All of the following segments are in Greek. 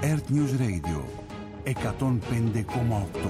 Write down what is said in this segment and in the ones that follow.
Earth News Radio 105,8.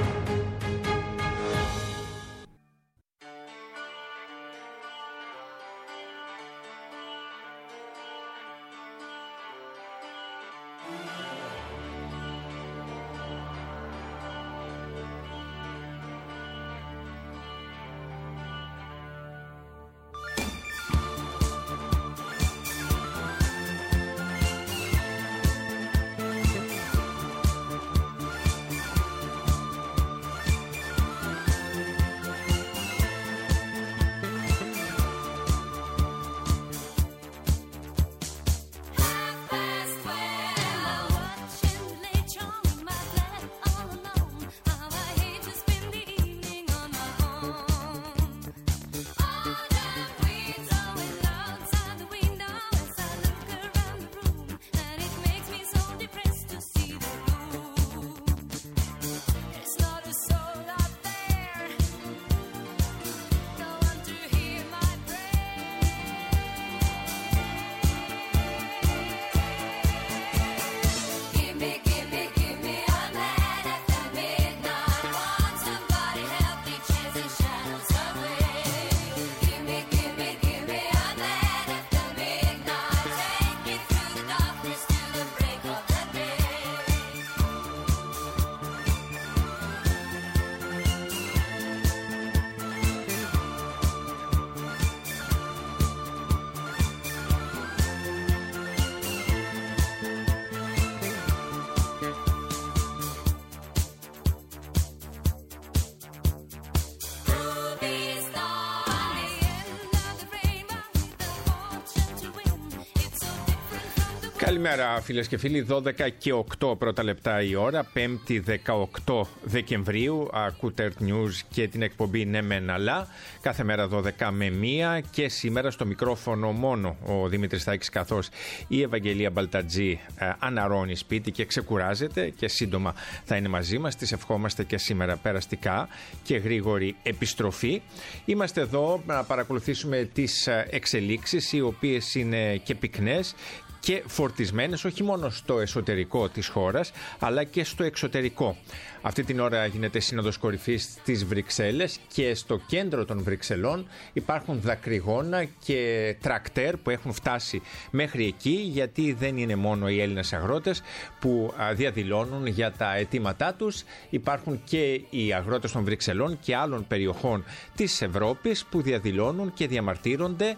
Καλημέρα φίλες και φίλοι, 12 και 8 πρώτα λεπτά η ώρα, 5η 18 Δεκεμβρίου, ακούτε Earth News και την εκπομπή Ναι Μεν Αλλά, κάθε μέρα 12 με 1 και σήμερα στο μικρόφωνο μόνο ο Δημήτρης Θάκης, καθώς η Ευαγγελία Μπαλτατζή αναρρώνει σπίτι και ξεκουράζεται και σύντομα θα είναι μαζί μας. Τις ευχόμαστε και σήμερα περαστικά και γρήγορη επιστροφή. Είμαστε εδώ να παρακολουθήσουμε τις εξελίξεις, οι οποίες είναι και πυκνές και φορτισμένες όχι μόνο στο εσωτερικό της χώρας αλλά και στο εξωτερικό. Αυτή την ώρα γίνεται σύνοδος κορυφής στις Βρυξέλλες και στο κέντρο των Βρυξελών υπάρχουν δακρυγόνα και τρακτέρ που έχουν φτάσει μέχρι εκεί, γιατί δεν είναι μόνο οι Έλληνες αγρότες που διαδηλώνουν για τα αιτήματά τους. Υπάρχουν και οι αγρότες των Βρυξελών και άλλων περιοχών της Ευρώπης που διαδηλώνουν και διαμαρτύρονται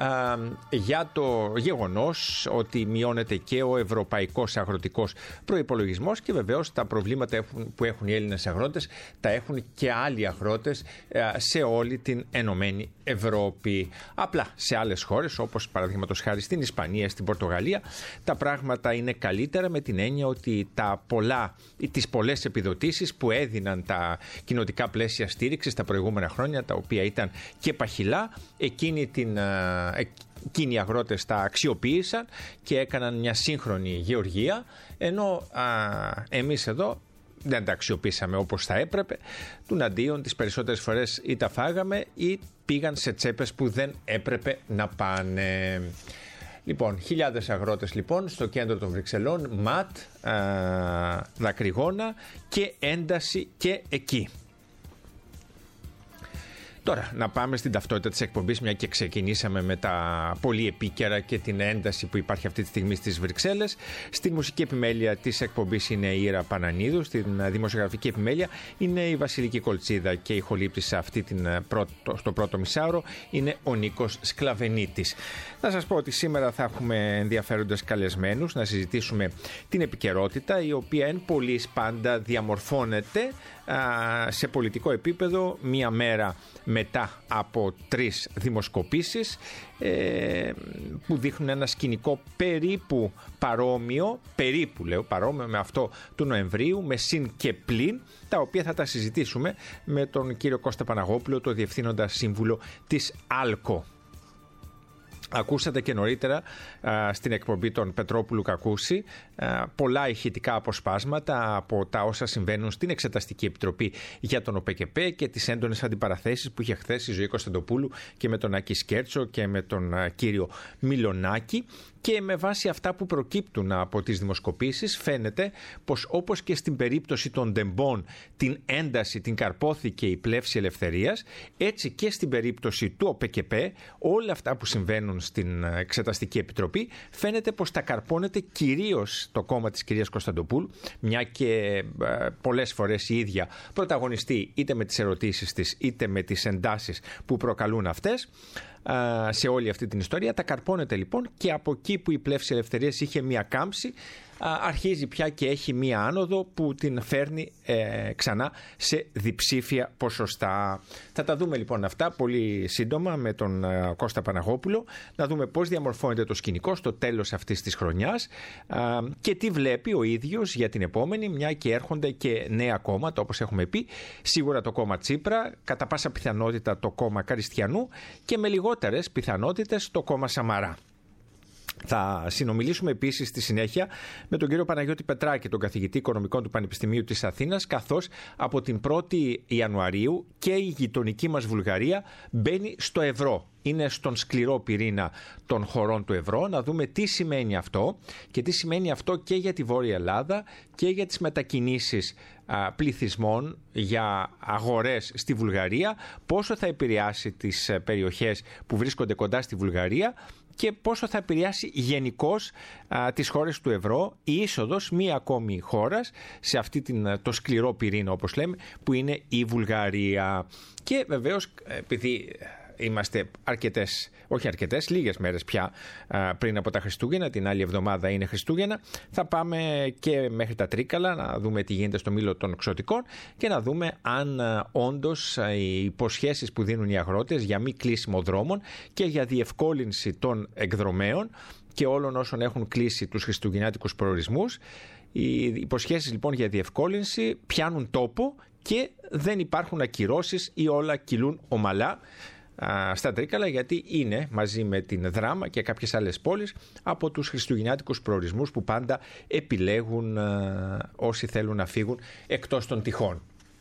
για το γεγονός ότι μειώνεται και ο ευρωπαϊκός αγροτικός προϋπολογισμός και βεβαίως τα προβλήματα που έχουν οι Έλληνες αγρότες τα έχουν και άλλοι αγρότες σε όλη την Ενωμένη Ευρώπη. Απλά σε άλλες χώρες, όπως παραδείγματος χάρη στην Ισπανία, στην Πορτογαλία, τα πράγματα είναι καλύτερα, με την έννοια ότι τις πολλές επιδοτήσεις που έδιναν τα κοινοτικά πλαίσια στήριξης τα προηγούμενα χρόνια, τα οποία ήταν και παχυλά, εκείνοι οι αγρότες τα αξιοποίησαν και έκαναν μια σύγχρονη γεωργία, ενώ εμείς εδώ δεν τα αξιοποίησαμε όπως θα έπρεπε. Τουναντίον τις περισσότερες φορές ή τα φάγαμε ή πήγαν σε τσέπες που δεν έπρεπε να πάνε. Λοιπόν, χιλιάδες αγρότες λοιπόν στο κέντρο των Βρυξελών, ματ, δακρυγόνα και ένταση και εκεί. Τώρα, να πάμε στην ταυτότητα της εκπομπής, μια και ξεκινήσαμε με τα πολύ επίκαιρα και την ένταση που υπάρχει αυτή τη στιγμή στις Βρυξέλλες. Στη μουσική επιμέλεια της εκπομπής είναι η Ήρα Πανανίδου, στην δημοσιογραφική επιμέλεια είναι η Βασιλική Κολτσίδα και η ηχολήπτης στο πρώτο μισάωρο είναι ο Νίκος Σκλαβενίτης. Να σας πω ότι σήμερα θα έχουμε ενδιαφέροντες καλεσμένους να συζητήσουμε την επικαιρότητα, η οποία εν πολλοίς πάντα διαμορφώνεται σε πολιτικό επίπεδο μία μέρα μετά από 3 δημοσκοπήσεις που δείχνουν ένα σκηνικό περίπου παρόμοιο με αυτό του Νοεμβρίου, με συν και πλην, τα οποία θα τα συζητήσουμε με τον κύριο Κώστα Παναγόπουλο, το διευθύνοντα σύμβουλο της ΑΛΚΟ. Ακούσατε και νωρίτερα στην εκπομπή των Πετρόπουλου Κακούση πολλά ηχητικά αποσπάσματα από τα όσα συμβαίνουν στην Εξεταστική Επιτροπή για τον ΟΠΕΚΕΠΕ και τις έντονες αντιπαραθέσεις που είχε χθες η Ζωή Κωνσταντοπούλου και με τον Άκη Σκέρτσο και με τον κύριο Μιλονάκη. Και με βάση αυτά που προκύπτουν από τις δημοσκοπήσεις φαίνεται πως όπως και στην περίπτωση των ντεμπών την ένταση την καρπόθηκε η πλεύση ελευθερίας, έτσι και στην περίπτωση του ΟΠΕΚΕΠΕ όλα αυτά που συμβαίνουν στην Εξεταστική Επιτροπή φαίνεται πως τα καρπώνεται κυρίως το κόμμα της κυρίας Κωνσταντοπούλου, μια και πολλές φορές η ίδια πρωταγωνιστεί είτε με τις ερωτήσεις της είτε με τις εντάσεις που προκαλούν αυτές. Σε όλη αυτή την ιστορία τα καρπώνεται λοιπόν και από εκεί που η πλεύση ελευθερίας είχε μία κάμψη αρχίζει πια και έχει μία άνοδο που την φέρνει ξανά σε διψήφια ποσοστά. Θα τα δούμε λοιπόν αυτά πολύ σύντομα με τον Κώστα Παναγόπουλο, να δούμε πώς διαμορφώνεται το σκηνικό στο τέλος αυτής της χρονιάς και τι βλέπει ο ίδιος για την επόμενη, μια και έρχονται και νέα κόμματα όπως έχουμε πει, σίγουρα το κόμμα Τσίπρα, κατά πάσα πιθανότητα το κόμμα Καριστιανού και με λιγότερες πιθανότητες το κόμμα Σαμαρά. Θα συνομιλήσουμε επίσης στη συνέχεια με τον κύριο Παναγιώτη Πετράκη, τον καθηγητή οικονομικών του Πανεπιστημίου της Αθήνας, καθώς από την 1η Ιανουαρίου και η γειτονική μας Βουλγαρία μπαίνει στο ευρώ. Είναι στον σκληρό πυρήνα των χωρών του ευρώ. Να δούμε τι σημαίνει αυτό και τι σημαίνει αυτό και για τη Βόρεια Ελλάδα και για τις μετακινήσεις πληθυσμών για αγορές στη Βουλγαρία, πόσο θα επηρεάσει τις περιοχές που βρίσκονται κοντά στη Βουλγαρία και πόσο θα επηρεάσει γενικώς τις χώρες του ευρώ η είσοδος μία ακόμη χώρας σε αυτή το σκληρό πυρήνα όπως λέμε που είναι η Βουλγαρία. Και βεβαίως επειδή είμαστε λίγες μέρες πια πριν από τα Χριστούγεννα, την άλλη εβδομάδα είναι Χριστούγεννα, θα πάμε και μέχρι τα Τρίκαλα να δούμε τι γίνεται στο μήλο των Ξωτικών και να δούμε αν όντως οι υποσχέσεις που δίνουν οι αγρότες για μη κλείσιμο δρόμων και για διευκόλυνση των εκδρομέων και όλων όσων έχουν κλείσει τους χριστουγεννιάτικους προορισμούς, οι υποσχέσεις λοιπόν για διευκόλυνση πιάνουν τόπο και δεν υπάρχουν ακυρώσεις ή όλα κυλούν ομαλά στα Τρίκαλα, γιατί είναι μαζί με την Δράμα και κάποιες άλλες πόλεις από τους χριστουγεννιάτικους προορισμούς που πάντα επιλέγουν όσοι θέλουν να φύγουν εκτός των τυχών.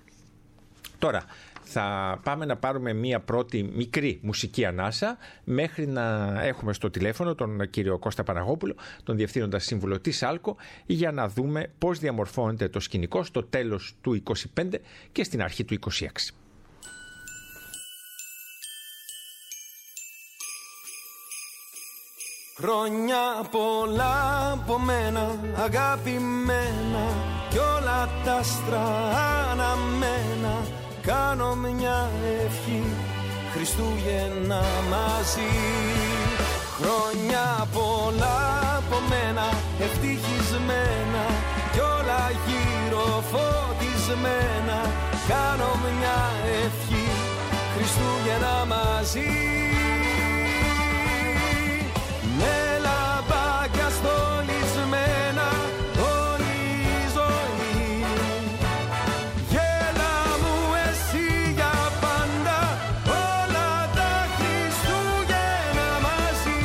Τώρα θα πάμε να πάρουμε μία πρώτη μικρή μουσική ανάσα μέχρι να έχουμε στο τηλέφωνο τον κύριο Κώστα Παναγόπουλο, τον Διευθύνοντα Σύμβουλο της ΑΛΚΟ, για να δούμε πώς διαμορφώνεται το σκηνικό στο τέλος του 25 και στην αρχή του 26. Χρόνια πολλά από μένα, αγαπημένα, κι όλα τα άστρα αναμένα. Κάνω μια ευχή, Χριστούγεννα μαζί. Χρόνια πολλά από μένα, ευτυχισμένα, κι όλα γύρω φωτισμένα. Κάνω μια ευχή, Χριστούγεννα μαζί. Με λαμπάκια στολισμένα όλη η ζωή. Γέλα μου εσύ για πάντα, όλα τα Χριστούγεννα μαζί.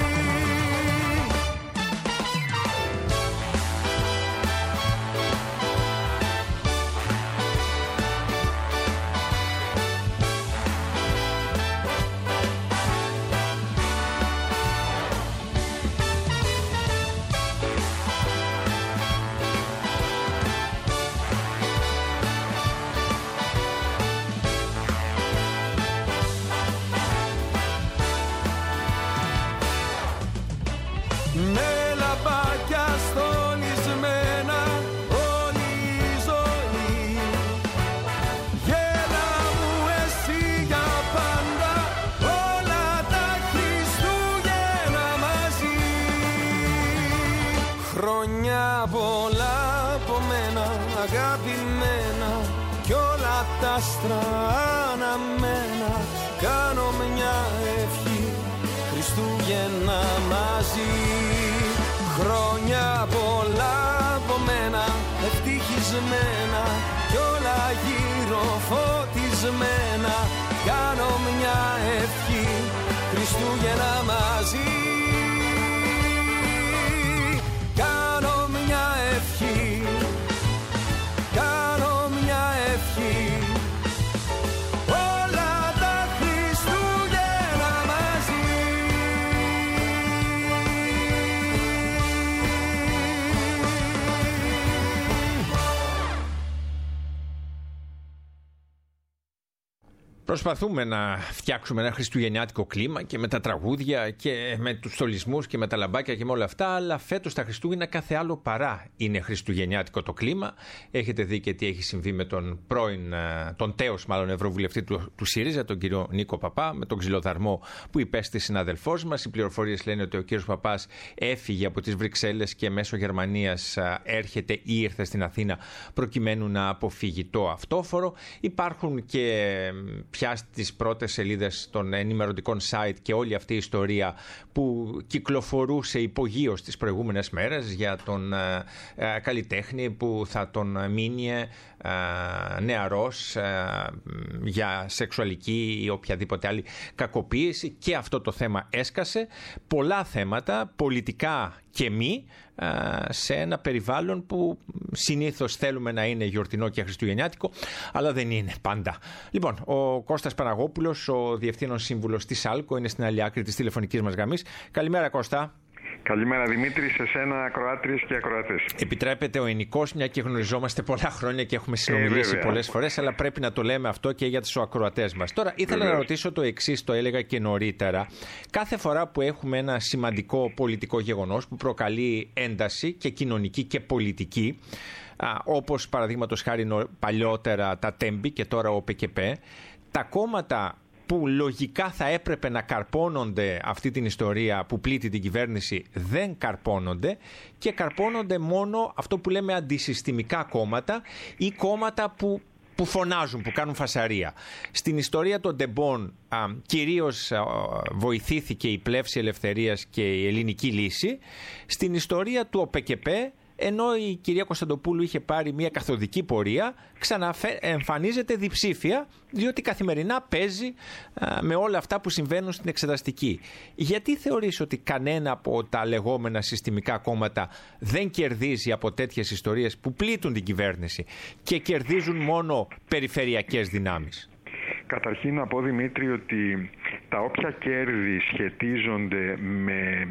Με λαμπάκια στολισμένα όλη η ζωή. Γέλα μου εσύ για πάντα, όλα τα Χριστούγεννα μαζί. Χρόνια πολλά από μένα, αγαπημένα, κι όλα τα άστρα αναμένα. Κάνω μια ευχή, Χριστούγεννα μαζί. Χρόνια πολλά από μένα, ευτυχισμένα, κι όλα γύρω φωτισμένα. Κάνω μια ευχή, Χριστούγεννα μαζί. Κάνω μια ευχή, κάνω μια ευχή, όλα τα Χριστούγεννα μαζί. Προσπαθούμε να φτιάξουμε ένα χριστουγεννιάτικο κλίμα και με τα τραγούδια και με τους στολισμούς και με τα λαμπάκια και με όλα αυτά, αλλά φέτος τα Χριστούγεννα κάθε άλλο παρά είναι χριστουγεννιάτικο το κλίμα. Έχετε δει και τι έχει συμβεί με τον τέος μάλλον ευρωβουλευτή του ΣΥΡΙΖΑ, τον κύριο Νίκο Παπά, με τον ξυλοδαρμό που υπέστη συναδελφός μας. Οι πληροφορίες λένε ότι ο κύριος Παπάς έφυγε από τις Βρυξέλλες και μέσω Γερμανίας έρχεται ή ήρθε στην Αθήνα προκειμένου να αποφύγει το αυτόφορο. Υπάρχουν και πια στις πρώτες σελίδες των ενημερωτικών site και όλη αυτή η ιστορία που κυκλοφορούσε υπογείως τις προηγούμενες μέρες για τον καλλιτέχνη που θα τον μείνει νεαρός για σεξουαλική ή οποιαδήποτε άλλη κακοποίηση, και αυτό το θέμα έσκασε. Πολλά θέματα, πολιτικά και μη, σε ένα περιβάλλον που συνήθως θέλουμε να είναι γιορτινό και χριστουγεννιάτικο, αλλά δεν είναι πάντα. Λοιπόν, ο Κώστας Παναγόπουλος, ο Διευθύνων Σύμβουλος της ΑΛΚΟ, είναι στην άλλη άκρη της τηλεφωνικής μας γραμμής. Καλημέρα, Κώστα. Καλημέρα Δημήτρη, σε σένα, ακροάτριες και ακροατές. Επιτρέπεται ο ενικός, μια και γνωριζόμαστε πολλά χρόνια και έχουμε συνομιλήσει πολλές φορές, αλλά πρέπει να το λέμε αυτό και για τους ακροατές μας. Τώρα, ήθελα να ρωτήσω το εξής, το έλεγα και νωρίτερα. Κάθε φορά που έχουμε ένα σημαντικό πολιτικό γεγονός που προκαλεί ένταση και κοινωνική και πολιτική, όπως παραδείγματος χάρη παλιότερα τα Τέμπη και τώρα ο ΠΚΠ, τα κόμματα που λογικά θα έπρεπε να καρπώνονται αυτή την ιστορία που πλήττει την κυβέρνηση δεν καρπώνονται, και καρπώνονται μόνο αυτό που λέμε αντισυστημικά κόμματα ή κόμματα που φωνάζουν, που κάνουν φασαρία. Στην ιστορία των Τεμπών κυρίως βοηθήθηκε η Πλεύση Ελευθερίας και η Ελληνική Λύση. Στην ιστορία του ΟΠΚΠ, ενώ η κυρία Κωνσταντοπούλου είχε πάρει μια καθοδική πορεία, ξαναεμφανίζεται διψήφια, διότι καθημερινά παίζει με όλα αυτά που συμβαίνουν στην εξεταστική. Γιατί θεωρείς ότι κανένα από τα λεγόμενα συστημικά κόμματα δεν κερδίζει από τέτοιες ιστορίες που πλήττουν την κυβέρνηση και κερδίζουν μόνο περιφερειακές δυνάμεις? Καταρχήν να πω, Δημήτρη, ότι τα όποια κέρδη σχετίζονται με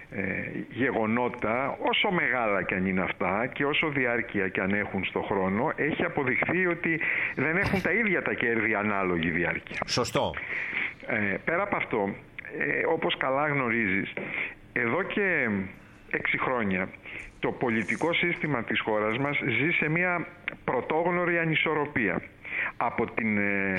γεγονότα, όσο μεγάλα και αν είναι αυτά και όσο διάρκεια και αν έχουν στο χρόνο, έχει αποδειχθεί ότι δεν έχουν τα ίδια τα κέρδη ανάλογη διάρκεια. Σωστό. Πέρα από αυτό, όπως καλά γνωρίζεις, εδώ και 6 χρόνια το πολιτικό σύστημα της χώρας μας ζει σε μια πρωτόγνωρη ανισορροπία. Από την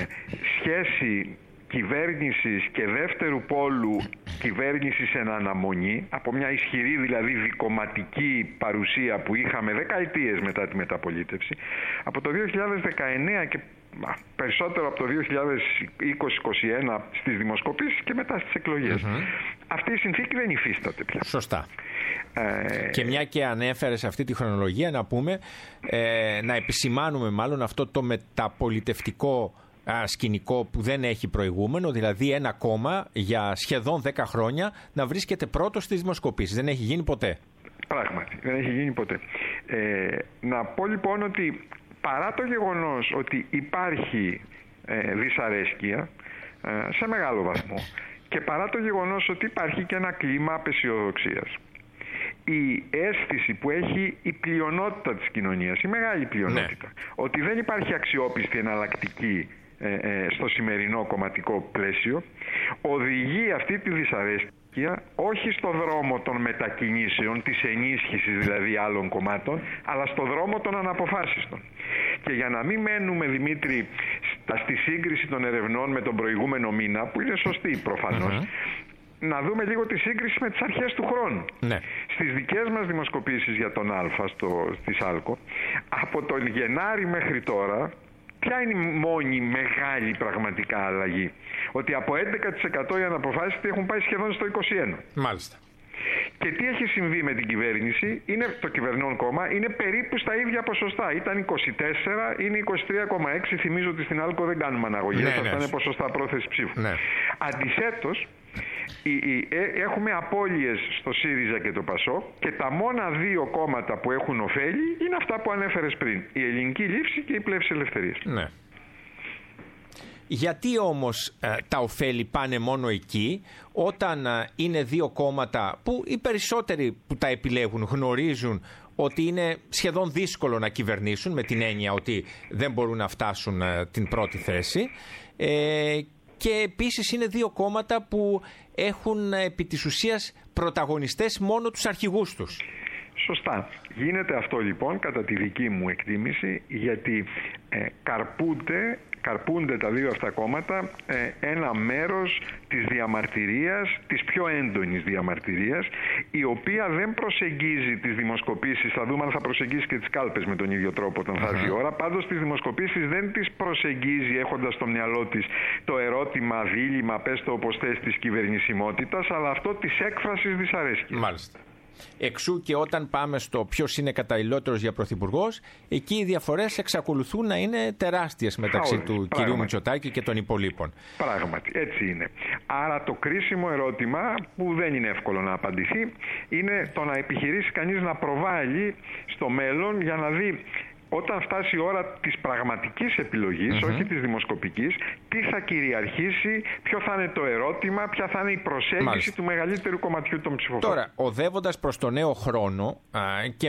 σχέση κυβέρνησης και δεύτερου πόλου κυβέρνησης εν αναμονή, από μια ισχυρή δηλαδή δικομματική παρουσία που είχαμε δεκαετίες μετά τη μεταπολίτευση, από το 2019 και περισσότερο από το 2020-2021 στις δημοσκοπήσεις και μετά στις εκλογές. Αυτή η συνθήκη δεν υφίσταται πια. Σωστά. Και μια και ανέφερες αυτή τη χρονολογία, να πούμε, να επισημάνουμε μάλλον αυτό το μεταπολιτευτικό σκηνικό που δεν έχει προηγούμενο, δηλαδή ένα κόμμα για σχεδόν 10 χρόνια να βρίσκεται πρώτο στις δημοσκοπήσεις. Δεν έχει γίνει ποτέ. Πράγματι, δεν έχει γίνει ποτέ. Να πω λοιπόν ότι παρά το γεγονός ότι υπάρχει δυσαρέσκεια σε μεγάλο βαθμό και παρά το γεγονός ότι υπάρχει και ένα κλίμα απεσιοδοξίας, η αίσθηση που έχει η πλειονότητα της κοινωνίας, η μεγάλη πλειονότητα, ότι δεν υπάρχει αξιόπιστη εναλλακτική στο σημερινό κομματικό πλαίσιο, οδηγεί αυτή τη δυσαρέσκεια όχι στο δρόμο των μετακινήσεων, της ενίσχυσης δηλαδή άλλων κομμάτων, αλλά στο δρόμο των αναποφάσιστων. Και για να μην μένουμε, Δημήτρη, στη σύγκριση των ερευνών με τον προηγούμενο μήνα, που είναι σωστή προφανώς, να δούμε λίγο τη σύγκριση με τις αρχές του χρόνου. Ναι. Στις δικές μας δημοσκοπήσεις για τον Α της ΑΛΚΟ, από τον Γενάρη μέχρι τώρα, ποια είναι η μόνη μεγάλη πραγματικά αλλαγή? Ότι από 11% οι αναποφάσιστοι έχουν πάει σχεδόν στο 21%. Μάλιστα. Και τι έχει συμβεί με την κυβέρνηση? Είναι το κυβερνών κόμμα, είναι περίπου στα ίδια ποσοστά. Ήταν 24, είναι 23,6. Θυμίζω ότι στην ΑΛΚΟ δεν κάνουμε αναγωγές, αυτά είναι ποσοστά πρόθεση ψήφου. Αντιθέτως, Έχουμε απώλειες στο ΣΥΡΙΖΑ και το ΠΑΣΟΚ και τα μόνα δύο κόμματα που έχουν ωφέλη είναι αυτά που ανέφερες πριν. Η Ελληνική Λήψη και η Πλεύση Ελευθερίας. Ναι. Γιατί όμως τα ωφέλη πάνε μόνο εκεί, όταν είναι δύο κόμματα που οι περισσότεροι που τα επιλέγουν γνωρίζουν ότι είναι σχεδόν δύσκολο να κυβερνήσουν, με την έννοια ότι δεν μπορούν να φτάσουν την πρώτη θέση, και επίσης είναι δύο κόμματα που έχουν επί της ουσίας πρωταγωνιστές μόνο τους αρχηγούς τους. Σωστά. Γίνεται αυτό λοιπόν κατά τη δική μου εκτίμηση, γιατί καρπούνται τα δύο αυτά κόμματα ένα μέρος της διαμαρτυρίας, της πιο έντονης διαμαρτυρίας, η οποία δεν προσεγγίζει τις δημοσκοπήσεις. Θα δούμε αν θα προσεγγίσει και τις κάλπες με τον ίδιο τρόπο όταν θα έρθει η ώρα. Πάντως τις δημοσκοπήσεις δεν τις προσεγγίζει έχοντας στο μυαλό της το ερώτημα, δίλημμα, πες το όπως θες, της κυβερνησιμότητας, αλλά αυτό της έκφρασης δυσαρέσκειας. Μάλιστα. Εξού και όταν πάμε στο ποιος είναι καταλληλότερος για πρωθυπουργός, εκεί οι διαφορές εξακολουθούν να είναι τεράστιες μεταξύ του κυρίου Μητσοτάκη και των υπολείπων. Πράγματι, έτσι είναι. Άρα το κρίσιμο ερώτημα, που δεν είναι εύκολο να απαντηθεί, είναι το να επιχειρήσει κανείς να προβάλλει στο μέλλον για να δει, όταν φτάσει η ώρα της πραγματικής επιλογής, όχι της δημοσκοπικής, τι θα κυριαρχήσει, ποιο θα είναι το ερώτημα, ποια θα είναι η προσέγγιση του μεγαλύτερου κομματιού των ψηφοφόρων. Τώρα, οδεύοντας προς το νέο χρόνο και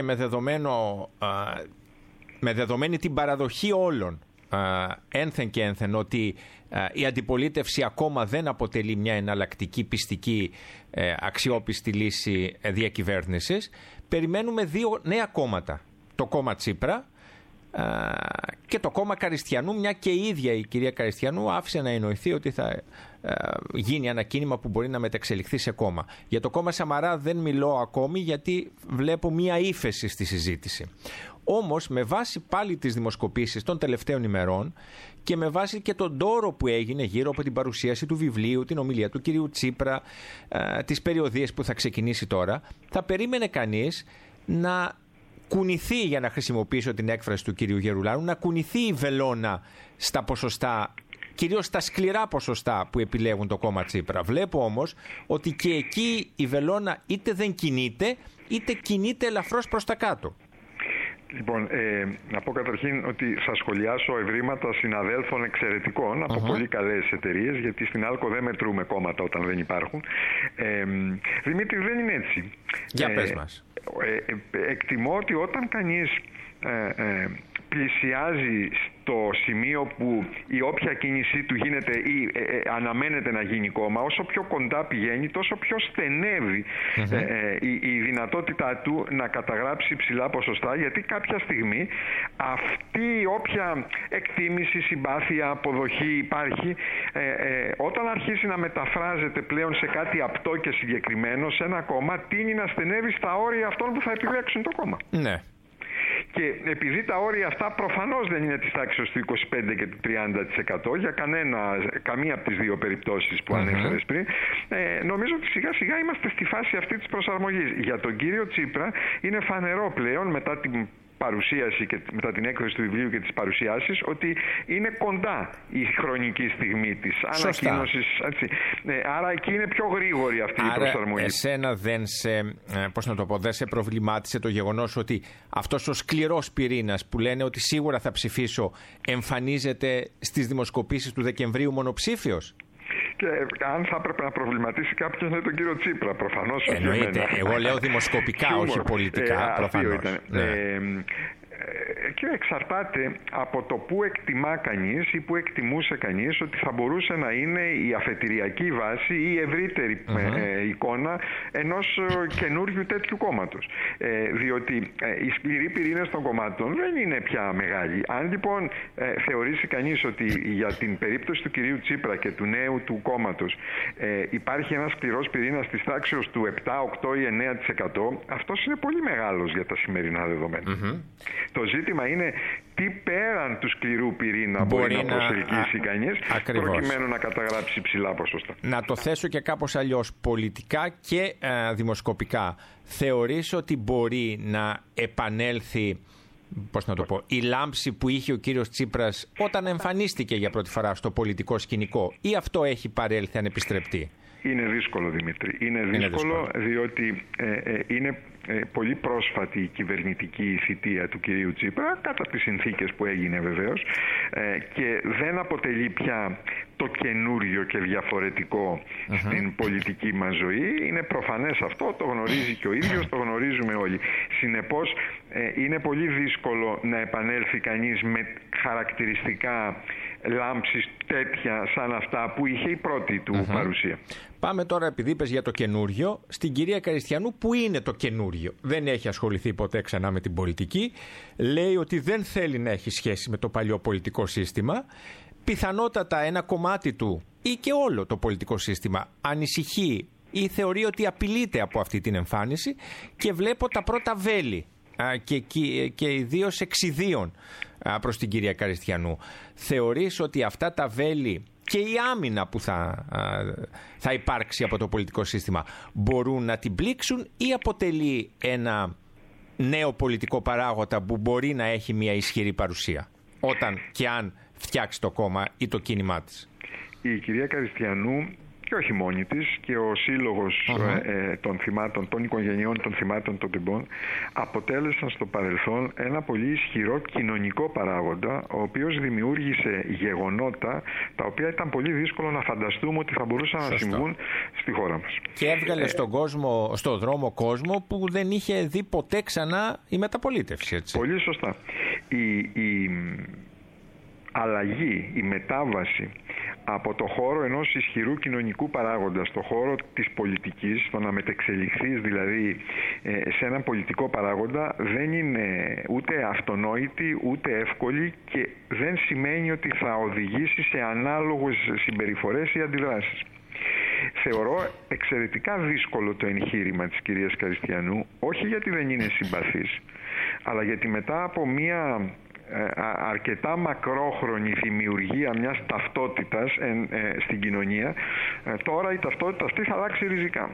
με δεδομένη την παραδοχή όλων, ένθεν και ένθεν, ότι η αντιπολίτευση ακόμα δεν αποτελεί μια εναλλακτική, πιστική, αξιόπιστη λύση διακυβέρνησης, περιμένουμε δύο νέα κόμματα. Το κόμμα Τσίπρα και το κόμμα Καριστιανού, μια και η ίδια η κυρία Καριστιανού άφησε να εννοηθεί ότι θα γίνει ένα κίνημα που μπορεί να μεταξελιχθεί σε κόμμα. Για το κόμμα Σαμαρά δεν μιλώ ακόμη, γιατί βλέπω μια ύφεση στη συζήτηση. Όμως με βάση πάλι τις δημοσκοπήσεις των τελευταίων ημερών και με βάση και τον τόρο που έγινε γύρω από την παρουσίαση του βιβλίου, την ομιλία του κυρίου Τσίπρα, τις περιοδίες που θα ξεκινήσει τώρα, θα περίμενε κανείς να κουνηθεί, για να χρησιμοποιήσω την έκφραση του κυρίου Γερουλάνου, να κουνηθεί η βελόνα στα ποσοστά, κυρίως στα σκληρά ποσοστά που επιλέγουν το κόμμα Τσίπρα. Βλέπω όμως ότι και εκεί η βελόνα είτε δεν κινείται, είτε κινείται ελαφρώς προς τα κάτω. Λοιπόν, να πω καταρχήν ότι θα σχολιάσω ευρήματα συναδέλφων εξαιρετικών από πολύ καλές εταιρείες, γιατί στην Άλκο δεν μετρούμε κόμματα όταν δεν υπάρχουν. Δημήτρη, δεν είναι έτσι. Για πες μας. Εκτιμώ ότι όταν κανείς πλησιάζει στο σημείο που η όποια κίνησή του γίνεται ή αναμένεται να γίνει κόμμα, όσο πιο κοντά πηγαίνει, τόσο πιο στενεύει η δυνατότητά του να καταγράψει ψηλά ποσοστά, γιατί κάποια στιγμή αυτή όποια εκτίμηση, συμπάθεια, αποδοχή υπάρχει, όταν αρχίσει να μεταφράζεται πλέον σε κάτι απτό και συγκεκριμένο, σε ένα κόμμα, τείνει να στενεύει στα όρια αυτών που θα επιλέξουν το κόμμα. Ναι. Και επειδή τα όρια αυτά προφανώς δεν είναι της τάξης του 25% και του 30% για καμία από τις δύο περιπτώσεις που ανέφερες πριν, νομίζω ότι σιγά σιγά είμαστε στη φάση αυτή της προσαρμογής. Για τον κύριο Τσίπρα είναι φανερό πλέον, μετά την παρουσίαση και μετά την έκδοση του βιβλίου και τις παρουσιάσεις, ότι είναι κοντά η χρονική στιγμή της ανακοίνωσης. Άρα εκεί είναι πιο γρήγορη αυτή η προσαρμογή. Εσένα δεν σε προβλημάτισε το γεγονός ότι αυτός ο σκληρός πυρήνας που λένε ότι σίγουρα θα ψηφίσω, εμφανίζεται στις δημοσκοπήσεις του Δεκεμβρίου μονοψήφιος? Και αν θα έπρεπε να προβληματίσει κάποιον, είναι τον κύριο Τσίπρα, προφανώς. Εννοείται. Εγώ λέω δημοσκοπικά, όχι πολιτικά. Προφανώς. Και εξαρτάται από το που εκτιμά κανείς ή που εκτιμούσε κανείς ότι θα μπορούσε να είναι η αφετηριακή βάση ή η ευρύτερη εικόνα ενός καινούριου τέτοιου κόμματος. Διότι οι σκληροί πυρήνες των κομμάτων δεν είναι πια μεγάλοι. Αν λοιπόν θεωρήσει κανείς ότι για την περίπτωση του κυρίου Τσίπρα και του νέου του κόμματος υπάρχει ένας σκληρός πυρήνας της τάξης του 7, 8 ή 9%, αυτός είναι πολύ μεγάλος για τα σημερινά δεδομένα. Το ζήτημα είναι τι πέραν του σκληρού πυρήνα μπορεί να προσελκύσει κανείς προκειμένου να καταγράψει ψηλά ποσοστά. Να το θέσω και κάπως αλλιώς, πολιτικά και δημοσκοπικά. Θεωρείς ότι μπορεί να επανέλθει, η λάμψη που είχε ο κύριος Τσίπρας όταν εμφανίστηκε για πρώτη φορά στο πολιτικό σκηνικό, ή αυτό έχει παρέλθει ανεπιστρεπτή? Είναι δύσκολο, Δημήτρη. Είναι δύσκολο διότι είναι πολύ πρόσφατη η κυβερνητική θητεία του κυρίου Τσίπρα, κατά τις συνθήκες που έγινε βεβαίως, και δεν αποτελεί πια το καινούριο και διαφορετικό στην πολιτική μας ζωή. Είναι προφανές αυτό, το γνωρίζει και ο ίδιος, το γνωρίζουμε όλοι. Συνεπώς είναι πολύ δύσκολο να επανέλθει κανείς με χαρακτηριστικά λάμψης τέτοια σαν αυτά που είχε η πρώτη του παρουσία. Πάμε τώρα, επειδή είπες για το καινούριο, στην κυρία Καριστιανού, που είναι το καινούριο. Δεν έχει ασχοληθεί ποτέ ξανά με την πολιτική. Λέει ότι δεν θέλει να έχει σχέση με το παλιό πολιτικό σύστημα. Πιθανότατα ένα κομμάτι του ή και όλο το πολιτικό σύστημα ανησυχεί ή θεωρεί ότι απειλείται από αυτή την εμφάνιση, και βλέπω τα πρώτα βέλη και ιδίως εξιδίων προς την κυρία Καριστιανού. Θεωρείς ότι αυτά τα βέλη και η άμυνα που θα υπάρξει από το πολιτικό σύστημα μπορούν να την πλήξουν, ή αποτελεί ένα νέο πολιτικό παράγοντα που μπορεί να έχει μια ισχυρή παρουσία όταν και αν φτιάξει το κόμμα ή το κίνημά της? Η κυρία Καριστιανού, και όχι μόνη της, και ο σύλλογος των θυμάτων, των οικογενειών των θυμάτων των τυμπών, αποτέλεσαν στο παρελθόν ένα πολύ ισχυρό κοινωνικό παράγοντα, ο οποίος δημιούργησε γεγονότα τα οποία ήταν πολύ δύσκολο να φανταστούμε ότι θα μπορούσαν να συμβούν στη χώρα μας. Και έβγαλε στον δρόμο κόσμο που δεν είχε δει ποτέ ξανά η μεταπολίτευση, έτσι. Πολύ σωστά. Η αλλαγή, η μετάβαση από το χώρο ενός ισχυρού κοινωνικού παράγοντα στο χώρο της πολιτικής, στο να μετεξελιχθείς δηλαδή σε έναν πολιτικό παράγοντα, δεν είναι ούτε αυτονόητη ούτε εύκολη, και δεν σημαίνει ότι θα οδηγήσει σε ανάλογες συμπεριφορές ή αντιδράσεις. Θεωρώ εξαιρετικά δύσκολο το εγχείρημα της κυρίας Καριστιανού, όχι γιατί δεν είναι συμπαθής, αλλά γιατί μετά από μία αρκετά μακρόχρονη δημιουργία μιας ταυτότητας στην κοινωνία, τώρα η ταυτότητα αυτή θα αλλάξει ριζικά.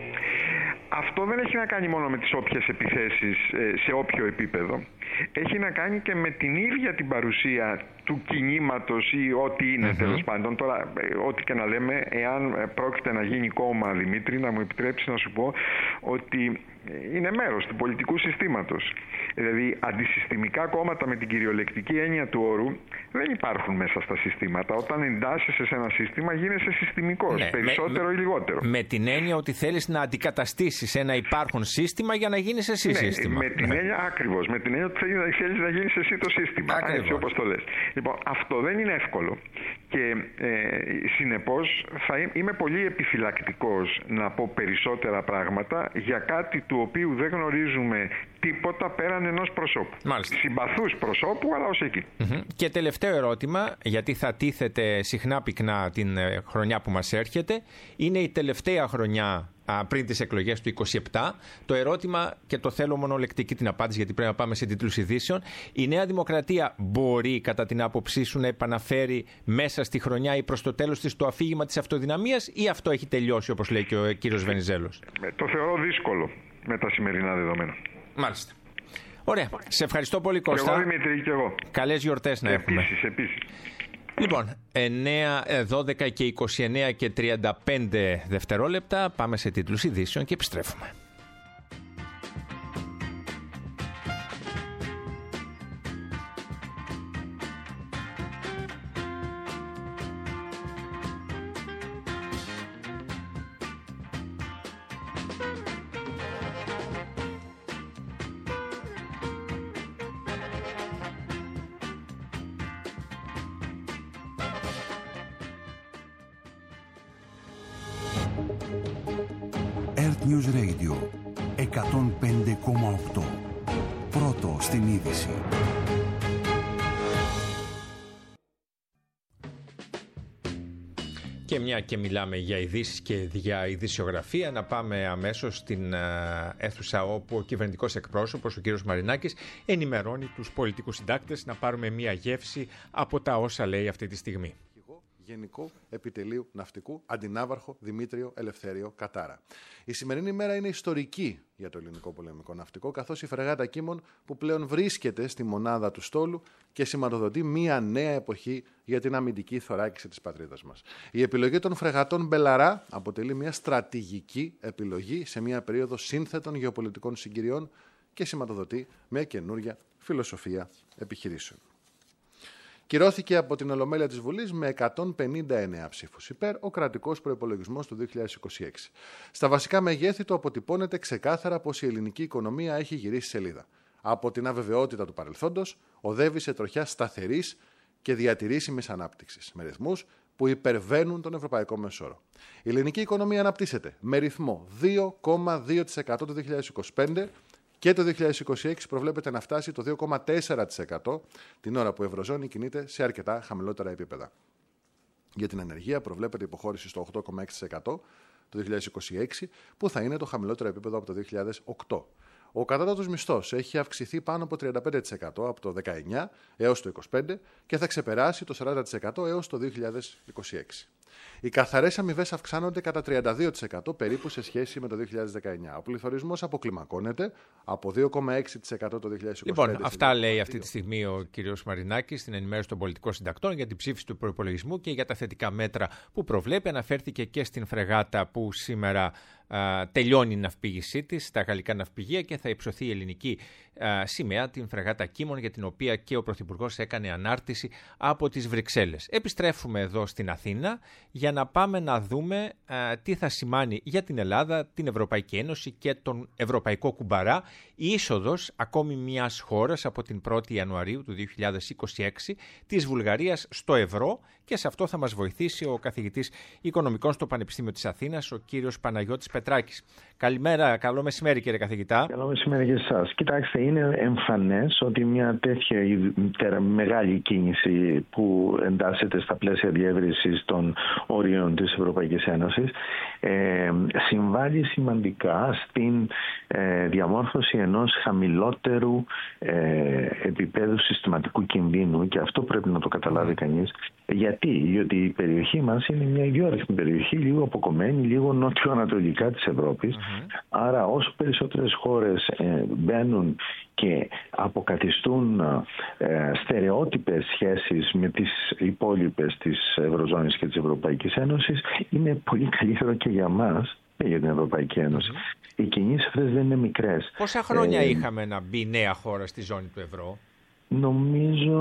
Αυτό δεν έχει να κάνει μόνο με τις όποιες επιθέσεις σε όποιο επίπεδο. Έχει να κάνει και με την ίδια την παρουσία του κινήματος ή ό,τι είναι τέλος πάντων. Τώρα, ό,τι και να λέμε, εάν πρόκειται να γίνει κόμμα, Δημήτρη, να μου επιτρέψει να σου πω ότι είναι μέρος του πολιτικού συστήματος. Δηλαδή, αντισυστημικά κόμματα με την κυριολεκτική έννοια του όρου δεν υπάρχουν μέσα στα συστήματα. Όταν εντάσσεσαι σε ένα σύστημα, γίνεσαι συστημικός, περισσότερο ή λιγότερο. Με την έννοια ότι θέλεις να αντικαταστήσεις ένα υπάρχον σύστημα για να γίνεις εσύ σύστημα. Με την έννοια, ακριβώς. Με την έννοια ότι θέλεις να γίνεις εσύ το σύστημα. Έτσι όπως το λες. Λοιπόν, αυτό δεν είναι εύκολο. Και συνεπώς είμαι πολύ επιφυλακτικός να πω περισσότερα πράγματα για κάτι του οποίου δεν γνωρίζουμε τίποτα πέραν ενός προσώπου. Μάλιστα. Συμπαθούς προσώπου, αλλά ως εκεί. Και τελευταίο ερώτημα, γιατί θα τίθεται συχνά πυκνά την χρονιά που μας έρχεται. Είναι η τελευταία χρονιά πριν τις εκλογές του 27. Το ερώτημα, και το θέλω μονολεκτική την απάντηση, γιατί πρέπει να πάμε σε τίτλους ειδήσεων, η Νέα Δημοκρατία μπορεί, κατά την άποψή σου, να επαναφέρει μέσα στη χρονιά ή προς το τέλος της το αφήγημα της αυτοδυναμίας, ή αυτό έχει τελειώσει, όπως λέει και ο κύριος Βενιζέλος? Το θεωρώ δύσκολο με τα σημερινά δεδομένα. Μάλιστα. Ωραία. Σε ευχαριστώ πολύ, Κώστα. Εγώ, Δημήτρη, και εγώ. Καλές γιορτές να έχουμε. Επίσης. Λοιπόν, 12 και 29 και 35 δευτερόλεπτα. Πάμε σε τίτλους ειδήσεων και επιστρέφουμε. News Radio 105,8. Πρώτο στην είδηση. Και μια και μιλάμε για ειδήσεις και για ειδησιογραφία, να πάμε αμέσως στην αίθουσα όπου ο κυβερνητικός εκπρόσωπος, ο κύριος Μαρινάκης, ενημερώνει τους πολιτικούς συντάκτες, να πάρουμε μια γεύση από τα όσα λέει αυτή τη στιγμή. Γενικού Επιτελείου Ναυτικού, αντινάβαρχο Δημήτριο Ελευθέριο Κατάρα. Η σημερινή μέρα είναι ιστορική για το ελληνικό πολεμικό ναυτικό, καθώς η φρεγάτα Κίμων, που πλέον βρίσκεται στη μονάδα του στόλου και σηματοδοτεί μία νέα εποχή για την αμυντική θωράκιση της πατρίδας μας. Η επιλογή των φρεγατών Μπελαρά αποτελεί μια στρατηγική επιλογή σε μια περίοδο σύνθετων γεωπολιτικών συγκυριών και σηματοδοτεί με καινούρια φιλοσοφία επιχειρήσεων. Κυρώθηκε από την Ολομέλεια της Βουλής με 159 ψήφους υπέρ ο κρατικός προϋπολογισμός του 2026. Στα βασικά μεγέθη του αποτυπώνεται ξεκάθαρα πως η ελληνική οικονομία έχει γυρίσει σελίδα. Από την αβεβαιότητα του παρελθόντος οδεύει σε τροχιά σταθερής και διατηρήσιμης ανάπτυξης, με ρυθμούς που υπερβαίνουν τον ευρωπαϊκό μέσο όρο. Η ελληνική οικονομία αναπτύσσεται με ρυθμό 2,2% το 2025 και το 2026 προβλέπεται να φτάσει το 2,4% την ώρα που η Ευρωζώνη κινείται σε αρκετά χαμηλότερα επίπεδα. Για την ανεργία προβλέπεται υποχώρηση στο 8,6% το 2026, που θα είναι το χαμηλότερο επίπεδο από το 2008. Ο κατώτατος μισθός έχει αυξηθεί πάνω από 35% από το 19 έως το 25 και θα ξεπεράσει το 40% έως το 2026. Οι καθαρές αμοιβές αυξάνονται κατά 32% περίπου σε σχέση με το 2019. Ο πληθωρισμός αποκλιμακώνεται από 2,6% το 2025. Λοιπόν, αυτά λέει αυτή τη στιγμή ο κ. Μαρινάκης στην ενημέρωση των πολιτικών συντακτών για την ψήφιση του προϋπολογισμού και για τα θετικά μέτρα που προβλέπει. Αναφέρθηκε και στην φρεγάτα που σήμερα τελειώνει η ναυπήγησή της στα γαλλικά ναυπηγεία και θα υψωθεί η ελληνική σημαία, την φρεγάτα Κίμων, για την οποία και ο Πρωθυπουργός έκανε ανάρτηση από τις Βρυξέλλες. Επιστρέφουμε εδώ στην Αθήνα για να πάμε να δούμε τι θα σημάνει για την Ελλάδα, την Ευρωπαϊκή Ένωση και τον Ευρωπαϊκό Κουμπαρά η είσοδος ακόμη μιας χώρας από την 1η Ιανουαρίου του 2026 της Βουλγαρίας στο ευρώ, και σε αυτό θα μας βοηθήσει ο καθηγητής οικονομικών στο Πανεπιστήμιο της Αθήνας, ο κύριος Παναγιώτης Πετράκης. Καλημέρα, καλό μεσημέρι κύριε καθηγητά. Καλό μεσημέρι και εσάς. Κοιτάξτε, είναι εμφανές ότι μια τέτοια μεγάλη κίνηση που εντάσσεται στα πλαίσια διεύρυνσης των όριων της Ευρωπαϊκής Ένωσης συμβάλλει σημαντικά στην διαμόρφωση ενός χαμηλότερου επίπεδου συστηματικού κινδύνου, και αυτό πρέπει να το καταλάβει κανείς. Γιατί? Διότι η περιοχή μας είναι μια ιδιόρυθμη περιοχή, λίγο αποκομμένη, λίγο νότιο-ανατολικά της Ευρώπης. Άρα όσο περισσότερες χώρες μπαίνουν και αποκαθιστούν στερεότυπες σχέσεις με τις υπόλοιπες της Ευρωζώνης και της Ευρωπαϊκής Ένωσης, είναι πολύ καλύτερο και για μας και για την Ευρωπαϊκή Ένωση. Οι κινήσεις αυτές δεν είναι μικρές. Πόσα χρόνια είχαμε να μπει νέα χώρα στη ζώνη του ευρώ? Νομίζω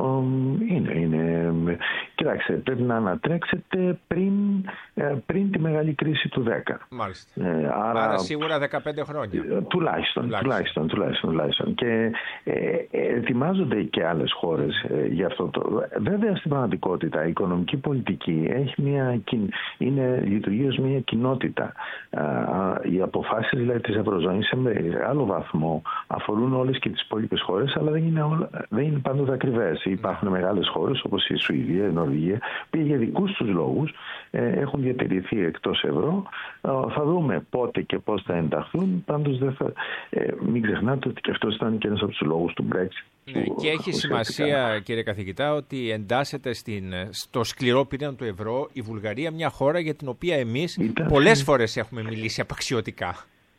είναι. Κοιτάξτε, πρέπει να ανατρέξετε πριν τη μεγάλη κρίση του 10. Μάλιστα. Άρα σίγουρα 15 χρόνια. Τουλάχιστον. Και ετοιμάζονται και άλλες χώρες για αυτό. Βέβαια, στην πραγματικότητα, η οικονομική πολιτική λειτουργεί ως μια κοινότητα. Οι αποφάσεις δηλαδή, της Ευρωζώνης σε μεγάλο βαθμό αφορούν όλες και τις υπόλοιπες χώρες, αλλά δεν είναι πάντοτε ακριβές. Υπάρχουν μεγάλες χώρες όπως η Σουηδία, η Νορβηγία, που για δικούς τους λόγους έχουν διατηρηθεί εκτός ευρώ. Θα δούμε πότε και πώς θα ενταχθούν. Πάντως μην ξεχνάτε ότι και αυτός ήταν και ένας από τους λόγους του Brexit. Ναι, και έχει σημασία, κύριε καθηγητά, ότι εντάσσεται στο σκληρό πυρήνα του ευρώ η Βουλγαρία, μια χώρα για την οποία εμείς πολλές φορές έχουμε μιλήσει απαξιωτικά.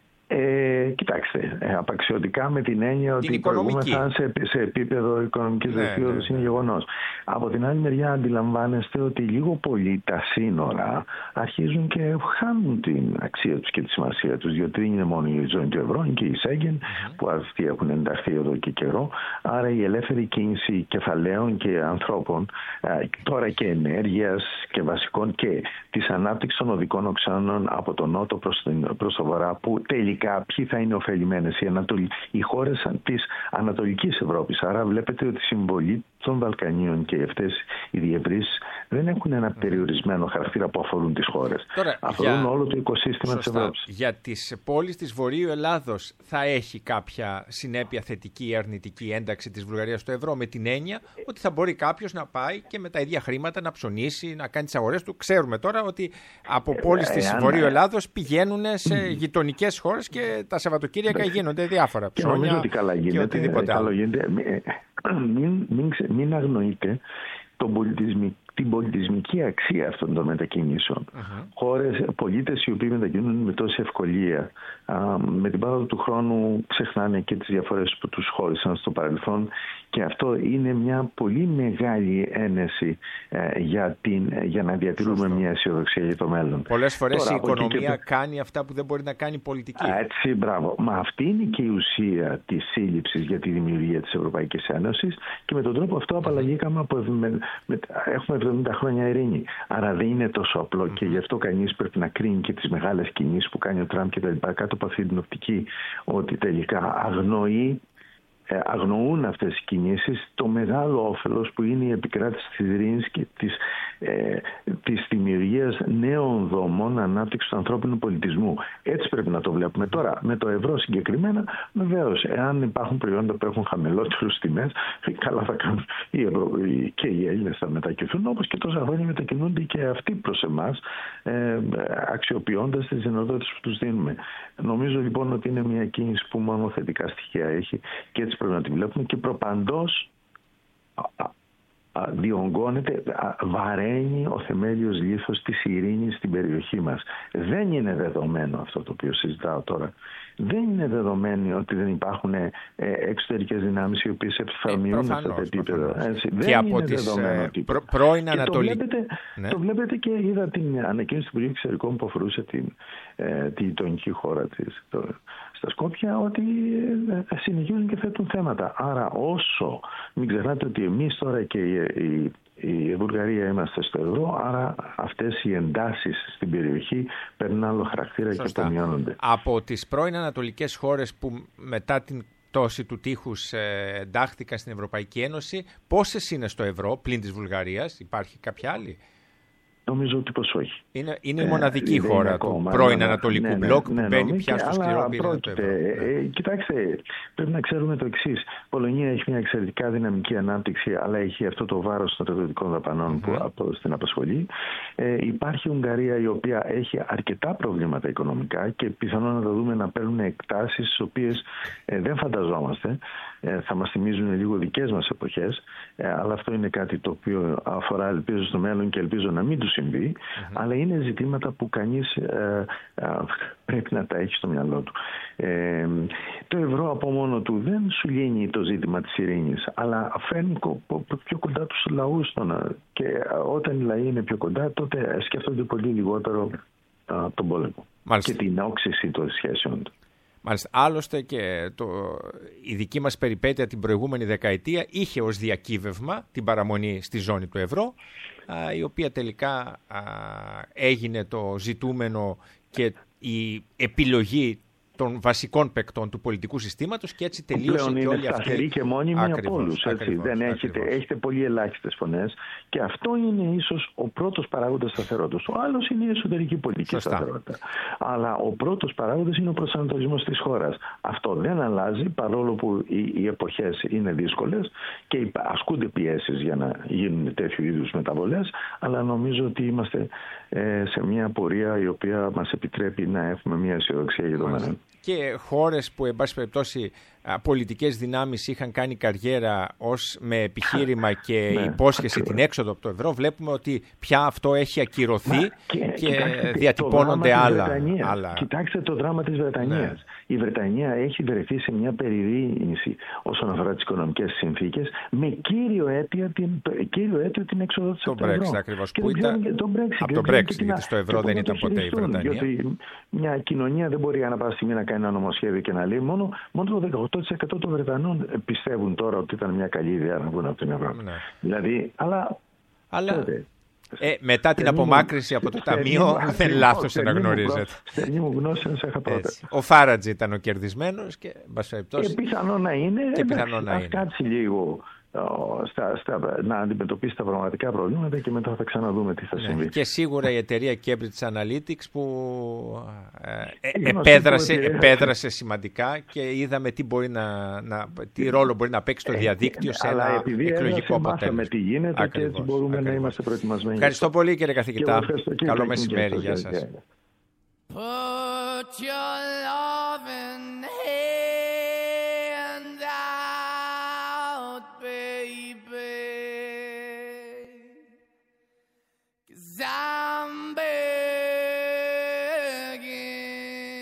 Κοιτάξτε, απαξιωτικά με την έννοια ότι οι προηγούμεθα σε επίπεδο οικονομικής δραστηριότητας είναι γεγονός. Από την άλλη μεριά αντιλαμβάνεστε ότι λίγο πολύ τα σύνορα αρχίζουν και χάνουν την αξία τους και τη σημασία τους, διότι δεν είναι μόνο η ζώνη του ευρώ, είναι και η Σέγγεν που αυτοί έχουν ενταχθεί εδώ και καιρό. Άρα η ελεύθερη κίνηση κεφαλαίων και ανθρώπων, τώρα και ενέργειας και βασικών, και της ανάπτυξης των οδικών οξάνων από τον νότο προς το βορρά, που τελικά ποιοι θα είναι ωφελημένες? Οι χώρες της Ανατολικής Ευρώπης. Άρα βλέπετε ότι η συμβολή των Βαλκανίων και αυτές οι διευρύσεις δεν έχουν ένα περιορισμένο χαρακτήρα που αφορούν τις χώρες. Τώρα, αφορούν όλο το οικοσύστημα της Ευρώπης. Για τις πόλεις της Βορείου Ελλάδος θα έχει κάποια συνέπεια θετική ή αρνητική ένταξη της Βουλγαρίας στο ευρώ, με την έννοια ότι θα μπορεί κάποιος να πάει και με τα ίδια χρήματα να ψωνίσει, να κάνει τις αγορές του? Ξέρουμε τώρα ότι από πόλεις της Βορείου Ελλάδος πηγαίνουν σε γειτονικές χώρες και τα Σαββατοκύριακα γίνονται διάφορα ψώνια και οτιδήποτε άλλο. Μην αγνοείτε την πολιτισμική αξία αυτών των μετακινήσεων. Πολίτες οι οποίοι μετακινούν με τόση ευκολία, με την πάροδο του χρόνου ξεχνάνε και τις διαφορές που τους χώρισαν στο παρελθόν, και αυτό είναι μια πολύ μεγάλη ένεση για να διατηρούμε μια αισιοδοξία για το μέλλον. Πολλές φορές η οικονομία κάνει αυτά που δεν μπορεί να κάνει η πολιτική. Έτσι, μπράβο. Μα αυτή είναι και η ουσία της σύλληψης για τη δημιουργία της Ευρωπαϊκής Ένωσης, και με τον τρόπο αυτό απαλλαγήκαμε έχουμε 70 χρόνια ειρήνη. Άρα δεν είναι τόσο απλό, και γι' αυτό κανείς πρέπει να κρίνει και τις μεγάλες κινήσεις που κάνει ο Τραμπ και τα λοιπά κάτω από αυτή την οπτική, ότι τελικά αγνοούν αυτές οι κινήσεις το μεγάλο όφελος που είναι η επικράτηση της ειρήνης και της δημιουργίας νέων δομών ανάπτυξης του ανθρώπινου πολιτισμού. Έτσι πρέπει να το βλέπουμε. Τώρα, με το ευρώ συγκεκριμένα, βεβαίως, εάν υπάρχουν προϊόντα που έχουν χαμηλότερους τιμές, καλά θα κάνουν και οι Έλληνες θα μετακινηθούν, όπως και τόσα χρόνια μετακινούνται και αυτοί προς εμάς, αξιοποιώντας τις δυνατότητες που τους δίνουμε. Νομίζω λοιπόν ότι είναι μια κίνηση που μόνο θετικά στοιχεία έχει, και έτσι πρέπει να τη βλέπουμε, και προπαντός διονγκώνεται, βαραίνει ο θεμέλιος λίθος της ειρήνης στην περιοχή μας. Δεν είναι δεδομένο αυτό το οποίο συζητάω τώρα. Δεν είναι δεδομένο ότι δεν υπάρχουν εξωτερικές δυνάμεις οι οποίες επιφαρμιούν αυτά τα επίπεδα. Και από τις πρώην Ανατολικές. Το βλέπετε, και είδα την ανακοίνωση του Υπουργείου Εξωτερικών που αφορούσε τη γειτονική χώρα της, στα Σκόπια, ότι συνεχίζουν και θέτουν θέματα. Άρα όσο μην ξεχνάτε ότι εμείς τώρα και η Βουλγαρία είμαστε στο ευρώ, άρα αυτές οι εντάσεις στην περιοχή παίρνουν άλλο χαρακτήρα. Σωστά. Και απομειώνονται. Από τις πρώην ανατολικές χώρες που μετά την πτώση του τείχους εντάχθηκαν στην Ευρωπαϊκή Ένωση, πόσες είναι στο ευρώ πλην της Βουλγαρίας? Υπάρχει κάποια άλλη? Νομίζω ότι πως όχι. Είναι η μοναδική χώρα του πρώην Ανατολικού μπλοκ που μπαίνει πια στο σκληρό πυρήνα του ευρώ. Κοιτάξτε, πρέπει να ξέρουμε το εξής. Η Πολωνία έχει μια εξαιρετικά δυναμική ανάπτυξη, αλλά έχει αυτό το βάρος των στρατιωτικών δαπανών που στην απασχολεί. Υπάρχει η Ουγγαρία, η οποία έχει αρκετά προβλήματα οικονομικά, και πιθανόν να τα δούμε να παίρνουν εκτάσεις τις οποίες δεν φανταζόμαστε. Θα μας θυμίζουν λίγο δικές μας εποχές, αλλά αυτό είναι κάτι το οποίο αφορά, ελπίζω, στο μέλλον, και ελπίζω να μην του συμβεί, αλλά είναι ζητήματα που κανείς πρέπει να τα έχει στο μυαλό του. Το ευρώ από μόνο του δεν σου λύνει το ζήτημα της ειρήνης, αλλά φέρνει πιο κοντά τους λαούς, και όταν οι λαοί είναι πιο κοντά, τότε σκέφτονται πολύ λιγότερο τον πόλεμο. Μάλιστα. Και την όξυση των σχέσεων του. Μάλιστα. Άλλωστε και η δική μας περιπέτεια την προηγούμενη δεκαετία είχε ως διακύβευμα την παραμονή στη ζώνη του ευρώ, η οποία τελικά έγινε το ζητούμενο και η επιλογή των βασικών παικτών του πολιτικού συστήματος, και έτσι τελείωσε και όλη αυτή. Είναι σταθερή και μόνιμη από όλους. Έχετε πολύ ελάχιστες φωνές, και αυτό είναι ίσως ο πρώτος παράγοντας σταθερότητας. Ο άλλος είναι η εσωτερική πολιτική σταθερότητα. Αλλά ο πρώτος παράγοντας είναι ο προσανατολισμός της χώρας. Αυτό δεν αλλάζει, παρόλο που οι εποχές είναι δύσκολες και ασκούνται πιέσεις για να γίνουν τέτοιου είδους μεταβολές, αλλά νομίζω ότι είμαστε σε μια πορεία η οποία μας επιτρέπει να έχουμε μια αισιοδοξία για το μέλλον. Και χώρες που, εν πάση περιπτώσει, πολιτικές δυνάμεις είχαν κάνει καριέρα με επιχείρημα και υπόσχεση την έξοδο από το ευρώ, βλέπουμε ότι πια αυτό έχει ακυρωθεί και διατυπώνονται άλλα. Κοιτάξτε το δράμα της Βρετανίας. Ναι. Η Βρετανία έχει βρεθεί σε μια περιρρήνηση όσον αφορά τις οικονομικές συνθήκες, με κύριο αίτιο την έξοδο της από το ευρώ. Το Brexit ακριβώς, που ήταν από το Brexit, γιατί στο ευρώ δεν ήταν ποτέ η Βρετανία. Γιατί μια κοινωνία δεν μπορεί ανά πάσα στιγμή να κάνει ένα νομοσχέδιο και να λέει μόνο το 18% των Βρετανών πιστεύουν τώρα ότι ήταν μια καλή ιδέα να βγουν από την Ευρώπη. Ναι. Δηλαδή, αλλά μετά την απομάκρυνση από το Ταμείο, δεν λάθος αναγνωρίζεται. Στερνή μου γνώση, σε είχα πρώτα. Ο Φάρατζ ήταν ο κερδισμένος και πιθανό να είναι. Ας κάτσει λίγο να αντιμετωπίσει τα πραγματικά προβλήματα, και μετά θα ξαναδούμε τι θα συμβεί. Και σίγουρα η εταιρεία Cambridge Analytics που επέδρασε σημαντικά, και είδαμε τι ρόλο μπορεί να παίξει το διαδίκτυο σε ένα εκλογικό αποτέλεσμα. Τι γίνεται, και έτσι μπορούμε να είμαστε προετοιμασμένοι. Ευχαριστώ πολύ, κύριε καθηγητά. Καλό μεσημέρι. Γεια σας.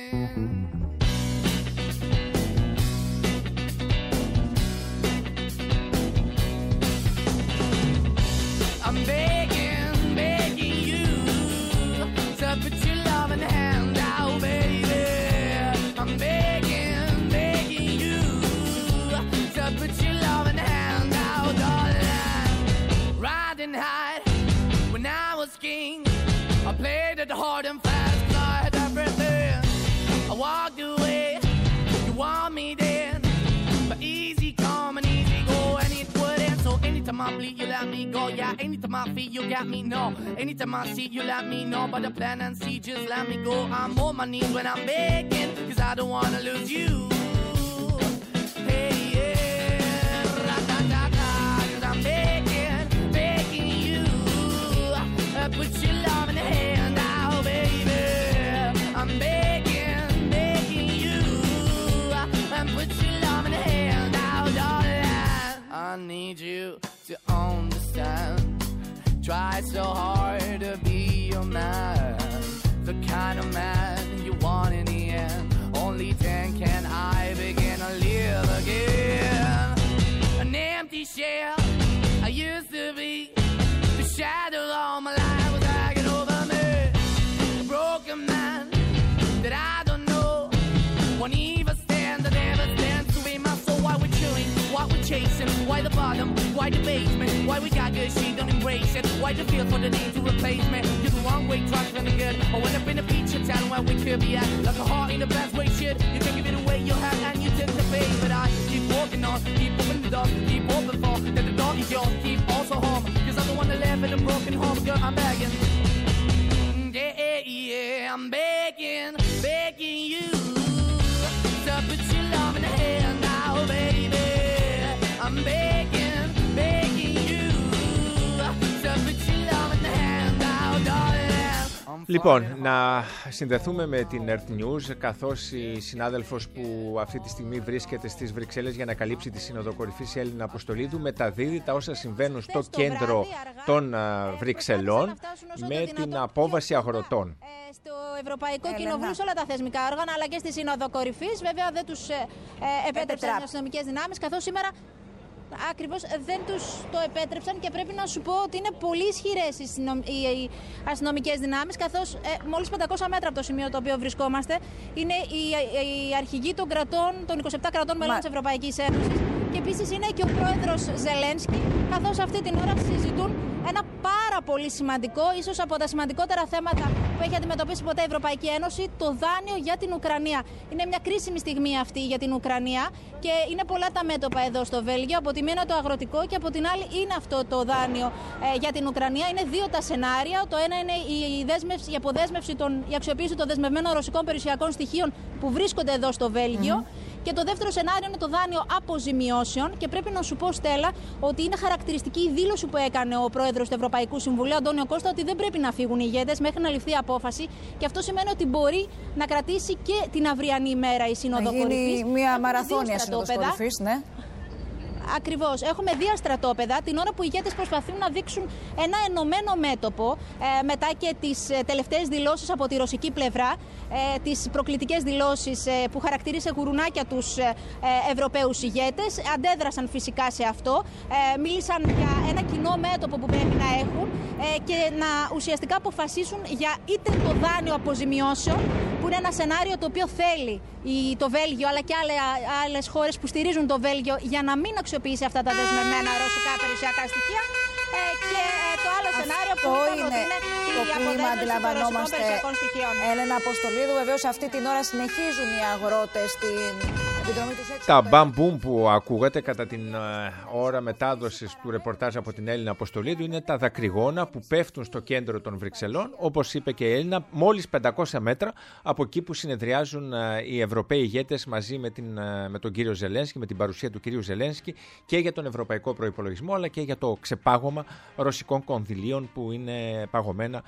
I'm begging, begging you to put your loving hand out, baby. I'm begging, begging you to put your loving hand out, darling. Riding high when I was king, I played it hard and fast, 'cause I had everything. I walked away, you want me then, but easy come and easy go, and it wouldn't. So anytime I bleed, you let me go. Yeah, anytime I feel, you got me, no. Anytime I see, you let me know. But the plan and see, just let me go. I'm on my knees when I'm begging, 'cause I don't wanna lose you. Hey, yeah, ra-da-da-da, 'cause I'm begging, begging you. Put your love in the hand out, baby. I'm begging, begging you. Put your love in the hand out, darling. I need you to understand. Try so hard to be your man, the kind of man you want in the end. Only then can I begin to live again. An empty shell I used to be, the shadow all my life was hanging over me. A broken man that I don't know won't even stand, that never stands to be my soul. Why we're chewing, why we're chasing, why the bottom, why the basement, why we got good, she don't embrace it, why the feel for the need to replace me. You're the wrong way, trying to good. I went up in a feature town where we could be at, like a heart in the best way, shit. You can give it away, you have, and you tend to pay, but I keep walking on, keep opening the door, keep open for, that the door is yours, keep also home, 'cause I'm the one that live in a broken home, girl, I'm begging. Yeah, yeah, I'm begging, begging you to put your love in the hand now, baby. I'm begging, begging you to put your love in the hand now, darling. Λοιπόν, να συνδεθούμε με την Earth News, καθώς η συνάδελφος που αυτή τη στιγμή βρίσκεται στις Βρυξέλλες για να καλύψει τη Σύνοδο Κορυφής, η Έλληνα Αποστολίδου, μεταδίδει τα όσα συμβαίνουν στο κέντρο των Βρυξελλών με την απόβαση αγροτών. Στο Ευρωπαϊκό Κοινοβούλιο, σε όλα τα θεσμικά όργανα, αλλά και στη Σύνοδο Κορυφής. Βέβαια, δεν τους επέτρεψαν οι αστυνομικές δυνάμεις, καθώς σήμερα ακριβώς δεν τους το επέτρεψαν, και πρέπει να σου πω ότι είναι πολύ ισχυρές οι αστυνομικές δυνάμεις, καθώς μόλις 500 μέτρα από το σημείο το οποίο βρισκόμαστε είναι οι αρχηγοί των κρατών, των 27 κρατών μελών της Ευρωπαϊκής Ένωσης, και επίσης είναι και ο πρόεδρος Ζελένσκι, καθώς αυτή την ώρα συζητούν ένα πάρα πολύ σημαντικό, ίσως από τα σημαντικότερα θέματα που έχει αντιμετωπίσει ποτέ η Ευρωπαϊκή Ένωση, το δάνειο για την Ουκρανία. Είναι μια κρίσιμη στιγμή αυτή για την Ουκρανία και είναι πολλά τα μέτωπα εδώ στο Βέλγιο. Από τη μία είναι το αγροτικό και από την άλλη είναι αυτό το δάνειο για την Ουκρανία. Είναι δύο τα σενάρια. Το ένα είναι η αποδέσμευση, η αξιοποίηση των δεσμευμένων ρωσικών περιουσιακών στοιχείων που βρίσκονται εδώ στο Βέλγιο. Και το δεύτερο σενάριο είναι το δάνειο αποζημιώσεων. Και πρέπει να σου πω, Στέλλα, ότι είναι χαρακτηριστική η δήλωση που έκανε ο πρόεδρος του Ευρωπαϊκού Συμβουλίου, Αντώνιο Κώστα, ότι δεν πρέπει να φύγουν οι ηγέτες μέχρι να ληφθεί απόφαση. Και αυτό σημαίνει ότι μπορεί να κρατήσει και την αυριανή ημέρα η Σύνοδο Κορυφής. Μια μαραθώνια Σύνοδος Κορυφής, ναι. Ακριβώς. Έχουμε δύο στρατόπεδα την ώρα που οι ηγέτες προσπαθούν να δείξουν ένα ενωμένο μέτωπο μετά και τις τελευταίες δηλώσεις από τη ρωσική πλευρά, τις προκλητικές δηλώσεις που χαρακτήρισε γουρουνάκια τους Ευρωπαίους ηγέτες. Αντέδρασαν φυσικά σε αυτό. Μίλησαν για ένα κοινό μέτωπο που πρέπει να έχουν και να ουσιαστικά αποφασίσουν για είτε το δάνειο αποζημιώσεων, που είναι ένα σενάριο το οποίο θέλει το Βέλγιο αλλά και άλλες χώρες που στηρίζουν το Βέλγιο για να μην αξιοποιήσει αυτά τα δεσμευμένα ρωσικά περιουσιακά στοιχεία. Και το άλλο σενάριο που είναι η αποδέσμευση των ρωσικών περιουσιακών στοιχείων. Έλενα Αποστολίδου, βεβαίως αυτή την ώρα συνεχίζουν οι αγρότες την επιδρομή τους έξω. Τα μπαμπούμ που ακούγατε κατά την ώρα μετάδοσης του ρεπορτάζ από την Έλληνα Αποστολίδου είναι τα δακρυγόνα που πέφτουν στο κέντρο των Βρυξελών, όπως είπε και η Έλληνα, μόλις 500 μέτρα από εκεί που συνεδριάζουν οι Ευρωπαίοι ηγέτες μαζί με τον κύριο Ζελένσκι, με την παρουσία του κυρίου Ζελένσκι, και για τον ευρωπαϊκό προϋπολογισμό αλλά και για το ξεπάγωμα ρωσικών κονδυλίων που είναι παγωμένα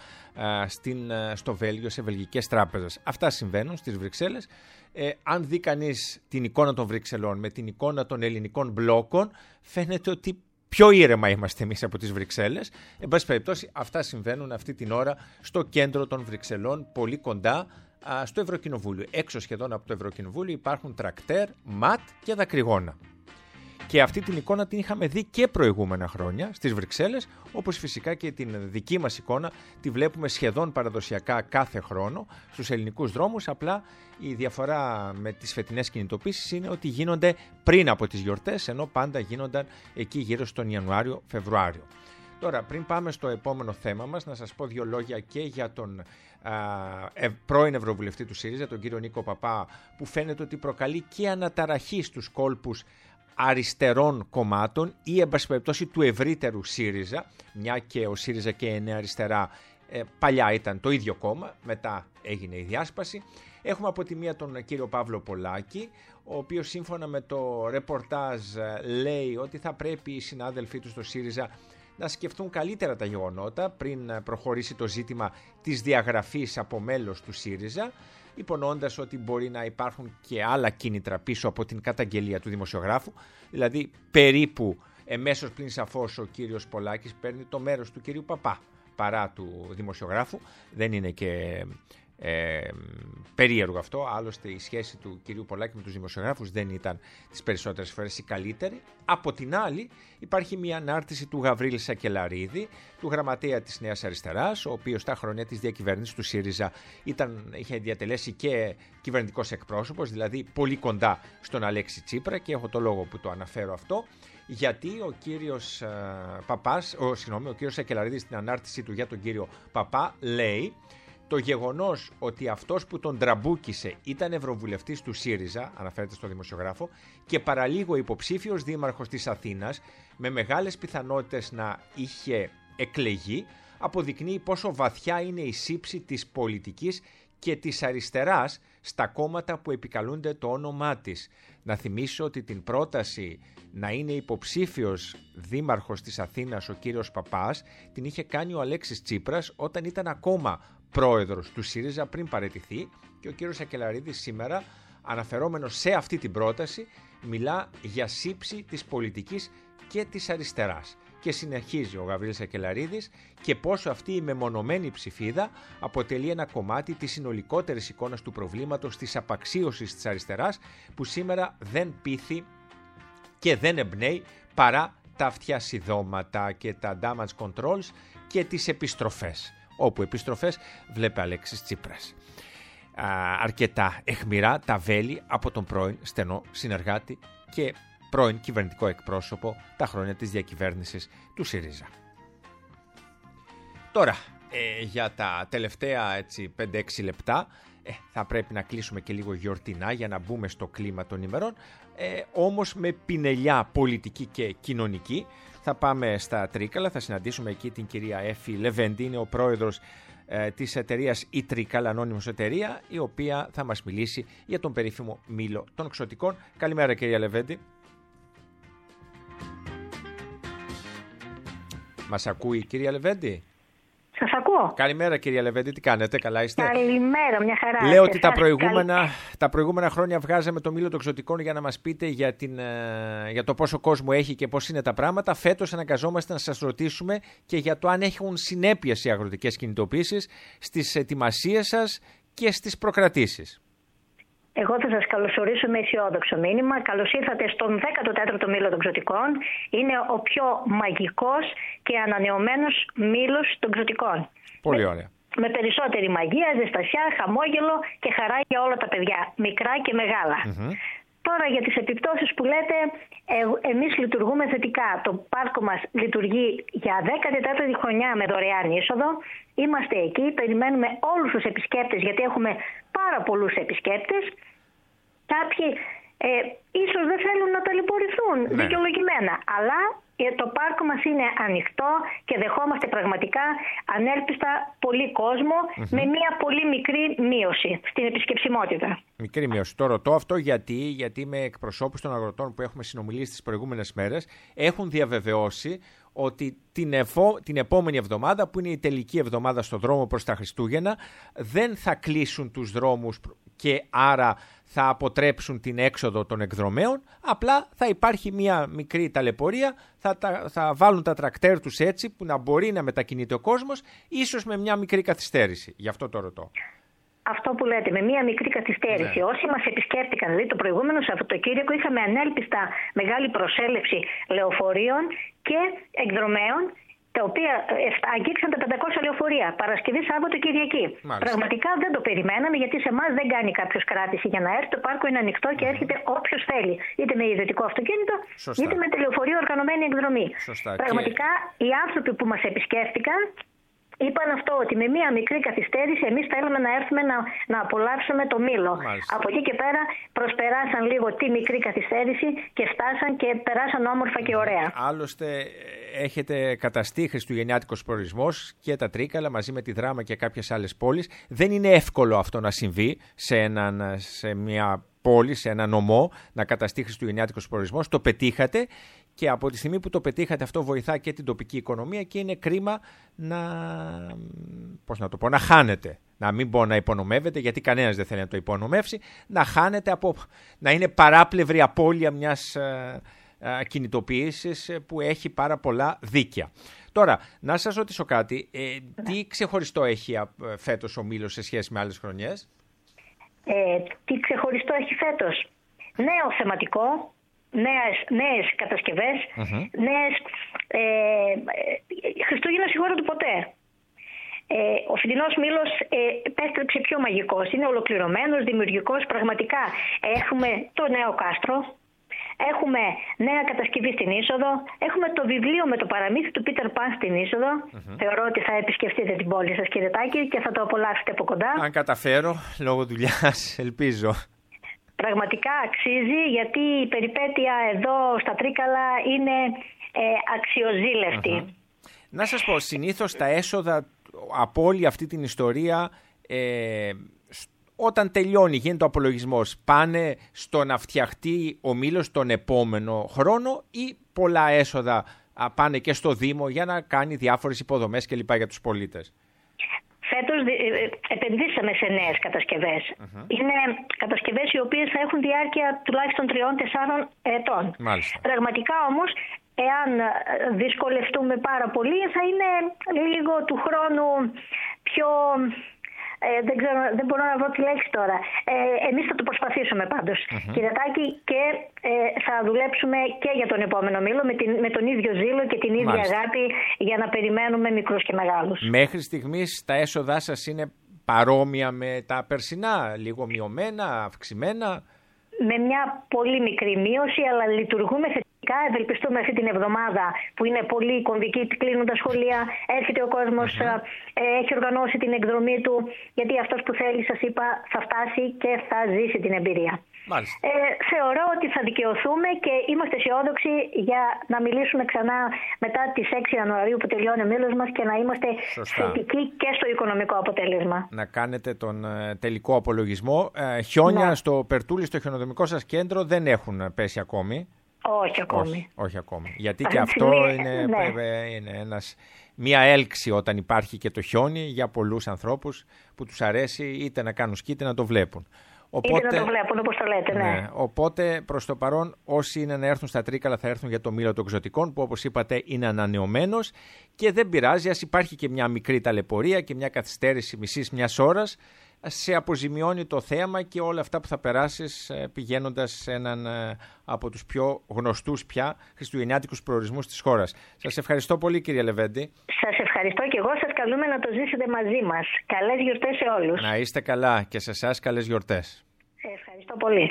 στο Βέλγιο σε βελγικές τράπεζες. Αυτά συμβαίνουν στις Βρυξέλλες. Αν δει κανείς την εικόνα των Βρυξελών με την εικόνα των ελληνικών μπλόκων, φαίνεται ότι πιο ήρεμα είμαστε εμείς από τις Βρυξέλλες. Εν πάση περιπτώσει, αυτά συμβαίνουν αυτή την ώρα στο κέντρο των Βρυξελών, πολύ κοντά στο Ευρωκοινοβούλιο. Έξω σχεδόν από το Ευρωκοινοβούλιο υπάρχουν τρακτέρ, ματ και δακρυγόνα. Και αυτή την εικόνα την είχαμε δει και προηγούμενα χρόνια στις Βρυξέλλες, όπως φυσικά και την δική μας εικόνα τη βλέπουμε σχεδόν παραδοσιακά κάθε χρόνο στους ελληνικούς δρόμους. Απλά η διαφορά με τις φετινές κινητοποίησεις είναι ότι γίνονται πριν από τις γιορτές, ενώ πάντα γίνονταν εκεί γύρω στον Ιανουάριο-Φεβρουάριο. Τώρα, πριν πάμε στο επόμενο θέμα μας, να σας πω δύο λόγια και για τον πρώην Ευρωβουλευτή του ΣΥΡΙΖΑ, τον κύριο Νίκο Παπά, που φαίνεται ότι προκαλεί και αναταραχή στους κόλπους αριστερών κομμάτων ή εν πάση περιπτώσει του ευρύτερου ΣΥΡΙΖΑ, μια και ο ΣΥΡΙΖΑ και η Νέα Αριστερά παλιά ήταν το ίδιο κόμμα, μετά έγινε η διάσπαση. Έχουμε από τη μία τον κύριο Παύλο Πολάκη, ο οποίος σύμφωνα με το ρεπορτάζ λέει ότι θα πρέπει οι συνάδελφοί του στο ΣΥΡΙΖΑ να σκεφτούν καλύτερα τα γεγονότα πριν προχωρήσει το ζήτημα της διαγραφής από μέλος του ΣΥΡΙΖΑ, υπονοώντας ότι μπορεί να υπάρχουν και άλλα κίνητρα πίσω από την καταγγελία του δημοσιογράφου, δηλαδή περίπου εμέσως πλην σαφώς ο κύριος Πολάκης παίρνει το μέρος του κυρίου Παπά παρά του δημοσιογράφου. Δεν είναι και περίεργο αυτό, άλλωστε η σχέση του κυρίου Πολάκη με τους δημοσιογράφους δεν ήταν τις περισσότερες φορές η καλύτερη. Από την άλλη υπάρχει μια ανάρτηση του Γαβρίλη Σακελαρίδη, του γραμματέα της Νέας Αριστεράς, ο οποίος στα χρόνια της διακυβέρνησης του ΣΥΡΙΖΑ είχε διατελέσει και κυβερνητικός εκπρόσωπος, δηλαδή πολύ κοντά στον Αλέξη Τσίπρα, και έχω το λόγο που το αναφέρω αυτό, γιατί ο κύριος ο κύριος Σακελαρίδης στην ανάρτησή του για τον κύριο Παπά λέει: το γεγονός ότι αυτός που τον τραμπούκησε ήταν ευρωβουλευτής του ΣΥΡΙΖΑ, αναφέρεται στο δημοσιογράφο, και παραλίγο υποψήφιος δήμαρχος της Αθήνας, με μεγάλες πιθανότητες να είχε εκλεγεί, αποδεικνύει πόσο βαθιά είναι η σύψη της πολιτικής και της αριστεράς στα κόμματα που επικαλούνται το όνομά της. Να θυμίσω ότι την πρόταση να είναι υποψήφιος δήμαρχος της Αθήνας ο κύριος Παπάς την είχε κάνει ο Αλέξης Τσίπρας όταν ήταν ακόμα πρόεδρος του ΣΥΡΙΖΑ πριν παραιτηθεί, και ο κύριος Σακελαρίδης σήμερα, αναφερόμενος σε αυτή την πρόταση, μιλά για σύψη της πολιτικής και της αριστεράς. Και συνεχίζει ο Γαβρίλης Σακελαρίδης και πόσο αυτή η μεμονωμένη ψηφίδα αποτελεί ένα κομμάτι της συνολικότερης εικόνας του προβλήματος της απαξίωσης της αριστεράς, που σήμερα δεν πείθει και δεν εμπνέει παρά τα αυτιασιδώματα και τα damage controls και τις επιστροφές, όπου επιστροφές βλέπει Αλέξης Τσίπρας. Αρκετά αιχμηρά τα βέλη από τον πρώην στενό συνεργάτη και πρώην κυβερνητικό εκπρόσωπο τα χρόνια της διακυβέρνησης του ΣΥΡΙΖΑ. Τώρα, για τα τελευταία 5-6 λεπτά θα πρέπει να κλείσουμε και λίγο γιορτινά για να μπούμε στο κλίμα των ημερών, όμως με πινελιά πολιτική και κοινωνική. Θα πάμε στα Τρίκαλα, θα συναντήσουμε εκεί την κυρία Έφη Λεβέντη, είναι ο πρόεδρος της εταιρείας η Τρίκαλα, ανώνυμος εταιρεία, η οποία θα μας μιλήσει για τον περίφημο μήλο των ξωτικών. Καλημέρα κυρία Λεβέντη. Μας ακούει η κυρία Λεβέντη? Σας ακούω. Καλημέρα κυρία Λεβέντη, τι κάνετε, καλά είστε? Καλημέρα, μια χαρά. Λέω ότι τα προηγούμενα χρόνια βγάζαμε το μήλο των ξωτικών για να μας πείτε για το πόσο κόσμο έχει και πώς είναι τα πράγματα. Φέτος αναγκαζόμαστε να σας ρωτήσουμε και για το αν έχουν συνέπειες οι αγροτικές κινητοποίησεις στις ετοιμασίες σας και στις προκρατήσεις. Εγώ θα σας καλωσορίσω με αισιόδοξο μήνυμα. Καλώς ήρθατε στον 14ο μήλο των ξωτικών. Είναι ο πιο μαγικός και ανανεωμένος μήλος των ξωτικών. Πολύ ωραία. Με περισσότερη μαγεία, ζεστασιά, χαμόγελο και χαρά για όλα τα παιδιά, μικρά και μεγάλα. Τώρα για τις επιπτώσεις που λέτε, εμείς λειτουργούμε θετικά. Το πάρκο μας λειτουργεί για 14η χρονιά με δωρεάν είσοδο. Είμαστε εκεί, περιμένουμε όλους τους επισκέπτες, γιατί έχουμε πάρα πολλούς επισκέπτες. Κάποιοι ίσως δεν θέλουν να ταλαιπωρηθούν, δικαιολογημένα, αλλά το πάρκο μας είναι ανοιχτό και δεχόμαστε πραγματικά ανέλπιστα πολύ κόσμο με μια πολύ μικρή μείωση στην επισκεψιμότητα. Μικρή μείωση. Το ρωτώ αυτό γιατί με εκπροσώπους των αγροτών που έχουμε συνομιλήσει τις προηγούμενες μέρες έχουν διαβεβαιώσει ότι την επόμενη εβδομάδα, που είναι η τελική εβδομάδα στο δρόμο προς τα Χριστούγεννα, δεν θα κλείσουν τους δρόμους και άρα θα αποτρέψουν την έξοδο των εκδρομέων, απλά θα υπάρχει μια μικρή ταλαιπωρία, θα βάλουν τα τρακτέρ τους έτσι που να μπορεί να μετακινείται ο κόσμος, ίσως με μια μικρή καθυστέρηση. Γι' αυτό το ρωτώ. αυτό που λέτε, με μία μικρή καθυστέρηση. Όσοι μας επισκέφτηκαν, δηλαδή το προηγούμενο Σαββατοκύριακο, είχαμε ανέλπιστα μεγάλη προσέλευση λεωφορείων και εκδρομέων, τα οποία αγγίξαν τα 500 λεωφορεία, Παρασκευή, Σάββατο, Κυριακή. Πραγματικά δεν το περιμέναμε, γιατί σε εμάς δεν κάνει κάποιος κράτηση για να έρθει. Το πάρκο είναι ανοιχτό και έρχεται όποιος θέλει. Είτε με ιδιωτικό αυτοκίνητο, είτε με τηλεοφορείο οργανωμένη εκδρομή. Πραγματικά οι άνθρωποι που μας επισκέφτηκαν είπαν αυτό, ότι με μία μικρή καθυστέρηση εμείς θέλουμε να έρθουμε να απολαύσουμε το Μήλο. Από εκεί και πέρα προσπεράσαν λίγο τη μικρή καθυστέρηση και φτάσαν και περάσαν όμορφα και ωραία. Άλλωστε έχετε καταστεί χριστουγεννιάτικος προορισμός και τα Τρίκαλα μαζί με τη Δράμα και κάποιες άλλες πόλεις. Δεν είναι εύκολο αυτό να συμβεί σε μια πόλη, σε ένα νομό, να καταστεί χριστουγεννιάτικος προορισμός. Το πετύχατε. Και από τη στιγμή που το πετύχατε, αυτό βοηθά και την τοπική οικονομία και είναι κρίμα να χάνετε. Να μην πω να υπονομεύετε, γιατί κανένας δεν θέλει να το υπονομεύσει. Να χάνετε να είναι παράπλευρη απώλεια μιας κινητοποίησης που έχει πάρα πολλά δίκαια. Τώρα, να σας ρωτήσω κάτι. Τι ξεχωριστό έχει φέτος ο Μήλος σε σχέση με άλλες χρονιές? Τι ξεχωριστό έχει φέτος? Νέο θεματικό. Νέες κατασκευές, νέες Χριστούγεννα στη χώρα του ποτέ. Ο φετινός Μήλος επέστρεψε πιο μαγικός, είναι ολοκληρωμένος, δημιουργικός, πραγματικά. Έχουμε το νέο κάστρο, έχουμε νέα κατασκευή στην είσοδο, έχουμε το βιβλίο με το παραμύθι του Πίτερ Παν στην είσοδο. Θεωρώ ότι θα επισκεφτείτε την πόλη σας, κύριε Τάκη, και θα το απολαύσετε από κοντά. Αν καταφέρω, λόγω δουλειάς, ελπίζω. Πραγματικά αξίζει, γιατί η περιπέτεια εδώ στα Τρίκαλα είναι αξιοζήλευτη. Να σας πω, συνήθως τα έσοδα από όλη αυτή την ιστορία, όταν τελειώνει, γίνεται ο απολογισμός, πάνε στο να φτιαχτεί ο Μήλος τον επόμενο χρόνο, ή πολλά έσοδα πάνε και στο Δήμο για να κάνει διάφορες υποδομές κλπ. Για τους πολίτες? Φέτος επενδύσαμε σε νέες κατασκευές. Είναι κατασκευές οι οποίες θα έχουν διάρκεια τουλάχιστον 3-4 ετών. Μάλιστα. Πραγματικά όμως, εάν δυσκολευτούμε πάρα πολύ, θα είναι λίγο του χρόνου πιο... δεν μπορώ να βρω τη λέξη τώρα. Εμείς θα το προσπαθήσουμε πάντως, κύριε Τάκη, και θα δουλέψουμε και για τον επόμενο Μήλο με τον ίδιο ζήλο και την ίδια αγάπη, για να περιμένουμε μικρούς και μεγάλους. Μέχρι στιγμής τα έσοδά σας είναι παρόμοια με τα περσινά, λίγο μειωμένα, αυξημένα? Με μια πολύ μικρή μείωση, αλλά λειτουργούμε θετικά. Ευελπιστούμε αυτή την εβδομάδα, που είναι πολύ κομβική, κλείνουν τα σχολεία, έρχεται ο κόσμος, έχει οργανώσει την εκδρομή του, γιατί αυτός που θέλει, σας είπα, θα φτάσει και θα ζήσει την εμπειρία. Θεωρώ ότι θα δικαιωθούμε και είμαστε αισιόδοξοι για να μιλήσουμε ξανά μετά τις 6 Ιανουαρίου που τελειώνει ο Μήλος μας, και να είμαστε θετικοί και στο οικονομικό αποτέλεσμα. Να κάνετε τον τελικό απολογισμό. Χιόνια στο Περτούλι, στο χιονοδομικό σας κέντρο, δεν έχουν πέσει ακόμη? Όχι ακόμη. Όχι ακόμη. Γιατί και αυτό είναι μια έλξη όταν υπάρχει και το χιόνι για πολλούς ανθρώπους που τους αρέσει είτε να κάνουν σκι είτε να το βλέπουν. Είτε να το βλέπουν, όπως το λέτε, ναι. Οπότε προς το παρόν, όσοι είναι να έρθουν στα Τρίκαλα θα έρθουν για το Μήλο των Ξωτικών, που όπως είπατε είναι ανανεωμένος, και δεν πειράζει, ας υπάρχει και μια μικρή ταλαιπωρία και μια καθυστέρηση μισής μιας ώρας, σε αποζημιώνει το θέαμα και όλα αυτά που θα περάσεις πηγαίνοντας σε έναν από τους πιο γνωστούς πια χριστουγεννιάτικους προορισμούς της χώρας. Σας ευχαριστώ πολύ, κύριε Λεβέντη. Σας ευχαριστώ και εγώ. Σας καλούμε να το ζήσετε μαζί μας. Καλές γιορτές σε όλους. Να είστε καλά, και σε εσάς καλές γιορτές. Ευχαριστώ πολύ.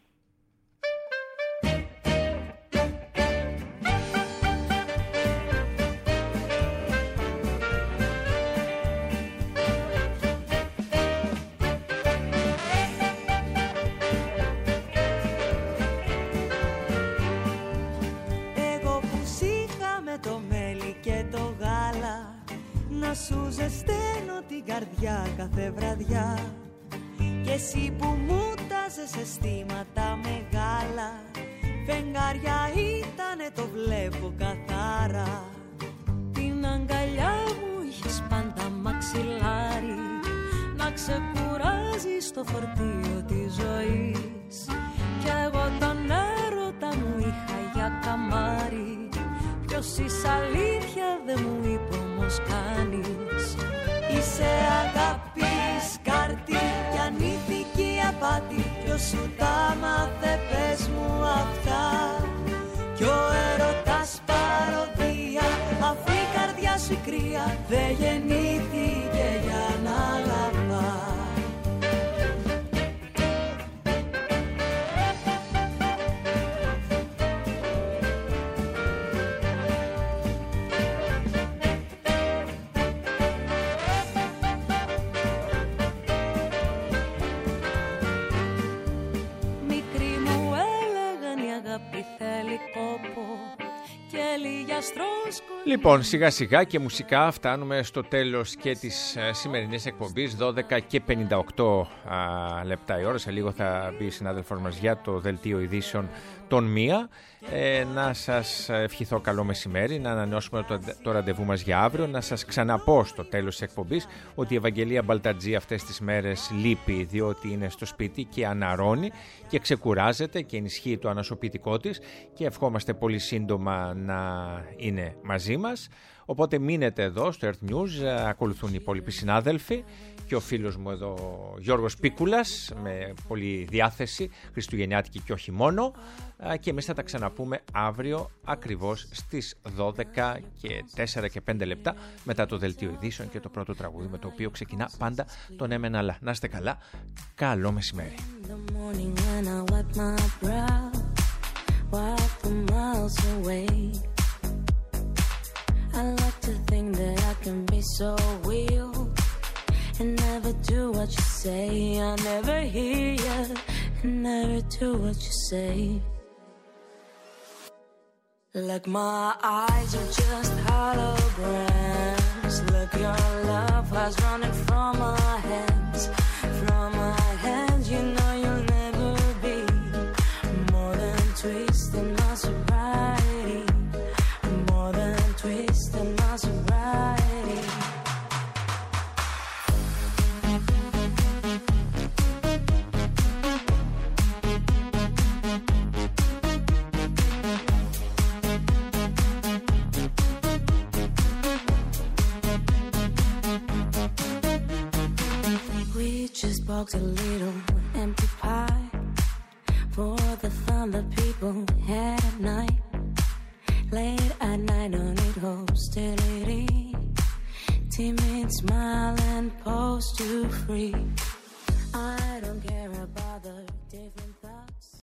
Να σου ζεσταίνω την καρδιά κάθε βραδιά, και εσύ που μου τάζες αισθήματα μεγάλα, φεγγάρια ήτανε, το βλέπω καθαρά. Την αγκαλιά μου είχες πάντα μαξιλάρι, να ξεκουράζει στο φορτίο της ζωής, κι εγώ τον έρωτα μου είχα για καμάρι. Ποιος είσαι αλήθεια δεν μου είπε όμως κανείς. Είσαι αγάπης κάρτη σου τα μάθε, πες μου αυτά. Κι ο έρωτας παροδία, αφού η καρδιά σου η κρύα δεν γεννήθηκε για να αγαπά. Λοιπόν, σιγά σιγά και μουσικά φτάνουμε στο τέλος και της σημερινής εκπομπής. 12 και 58 λεπτά η ώρα. Σε λίγο θα μπει η συνάδελφος μας για το δελτίο ειδήσεων των μία. Να σας ευχηθώ καλό μεσημέρι, να ανανεώσουμε το ραντεβού μας για αύριο. Να σας ξαναπώ στο τέλος της εκπομπής ότι η Ευαγγελία Μπαλτατζή αυτές τις μέρες λείπει, διότι είναι στο σπίτι και αναρρώνει και ξεκουράζεται και ενισχύει το ανασωπητικό της, και ευχόμαστε πολύ σύντομα να είναι μαζί μας. Οπότε μείνετε εδώ στο Earth News, ακολουθούν οι υπόλοιποι συνάδελφοι και ο φίλος μου εδώ Γιώργος Πίκουλας με πολλή διάθεση, χριστουγεννιάτικη και όχι μόνο, και εμείς θα τα ξαναπούμε αύριο ακριβώς στις 12 και 4 και 5 λεπτά μετά το δελτίο ειδήσεων και το πρώτο τραγούδι με το οποίο ξεκινά πάντα το «Ναι μεν αλλά». Να είστε καλά, καλό μεσημέρι. I like to think that I can be so real and never do what you say. I never hear you and never do what you say. Like my eyes are just holograms. Look, your love has running from my hands. From my hands, you know you'll never be more than twisting my sobriety. More than twisting my sobriety. We just boxed a little empty pie for the fun that people had at night. Late at night, don't need hostility. Timid smile and pose too free.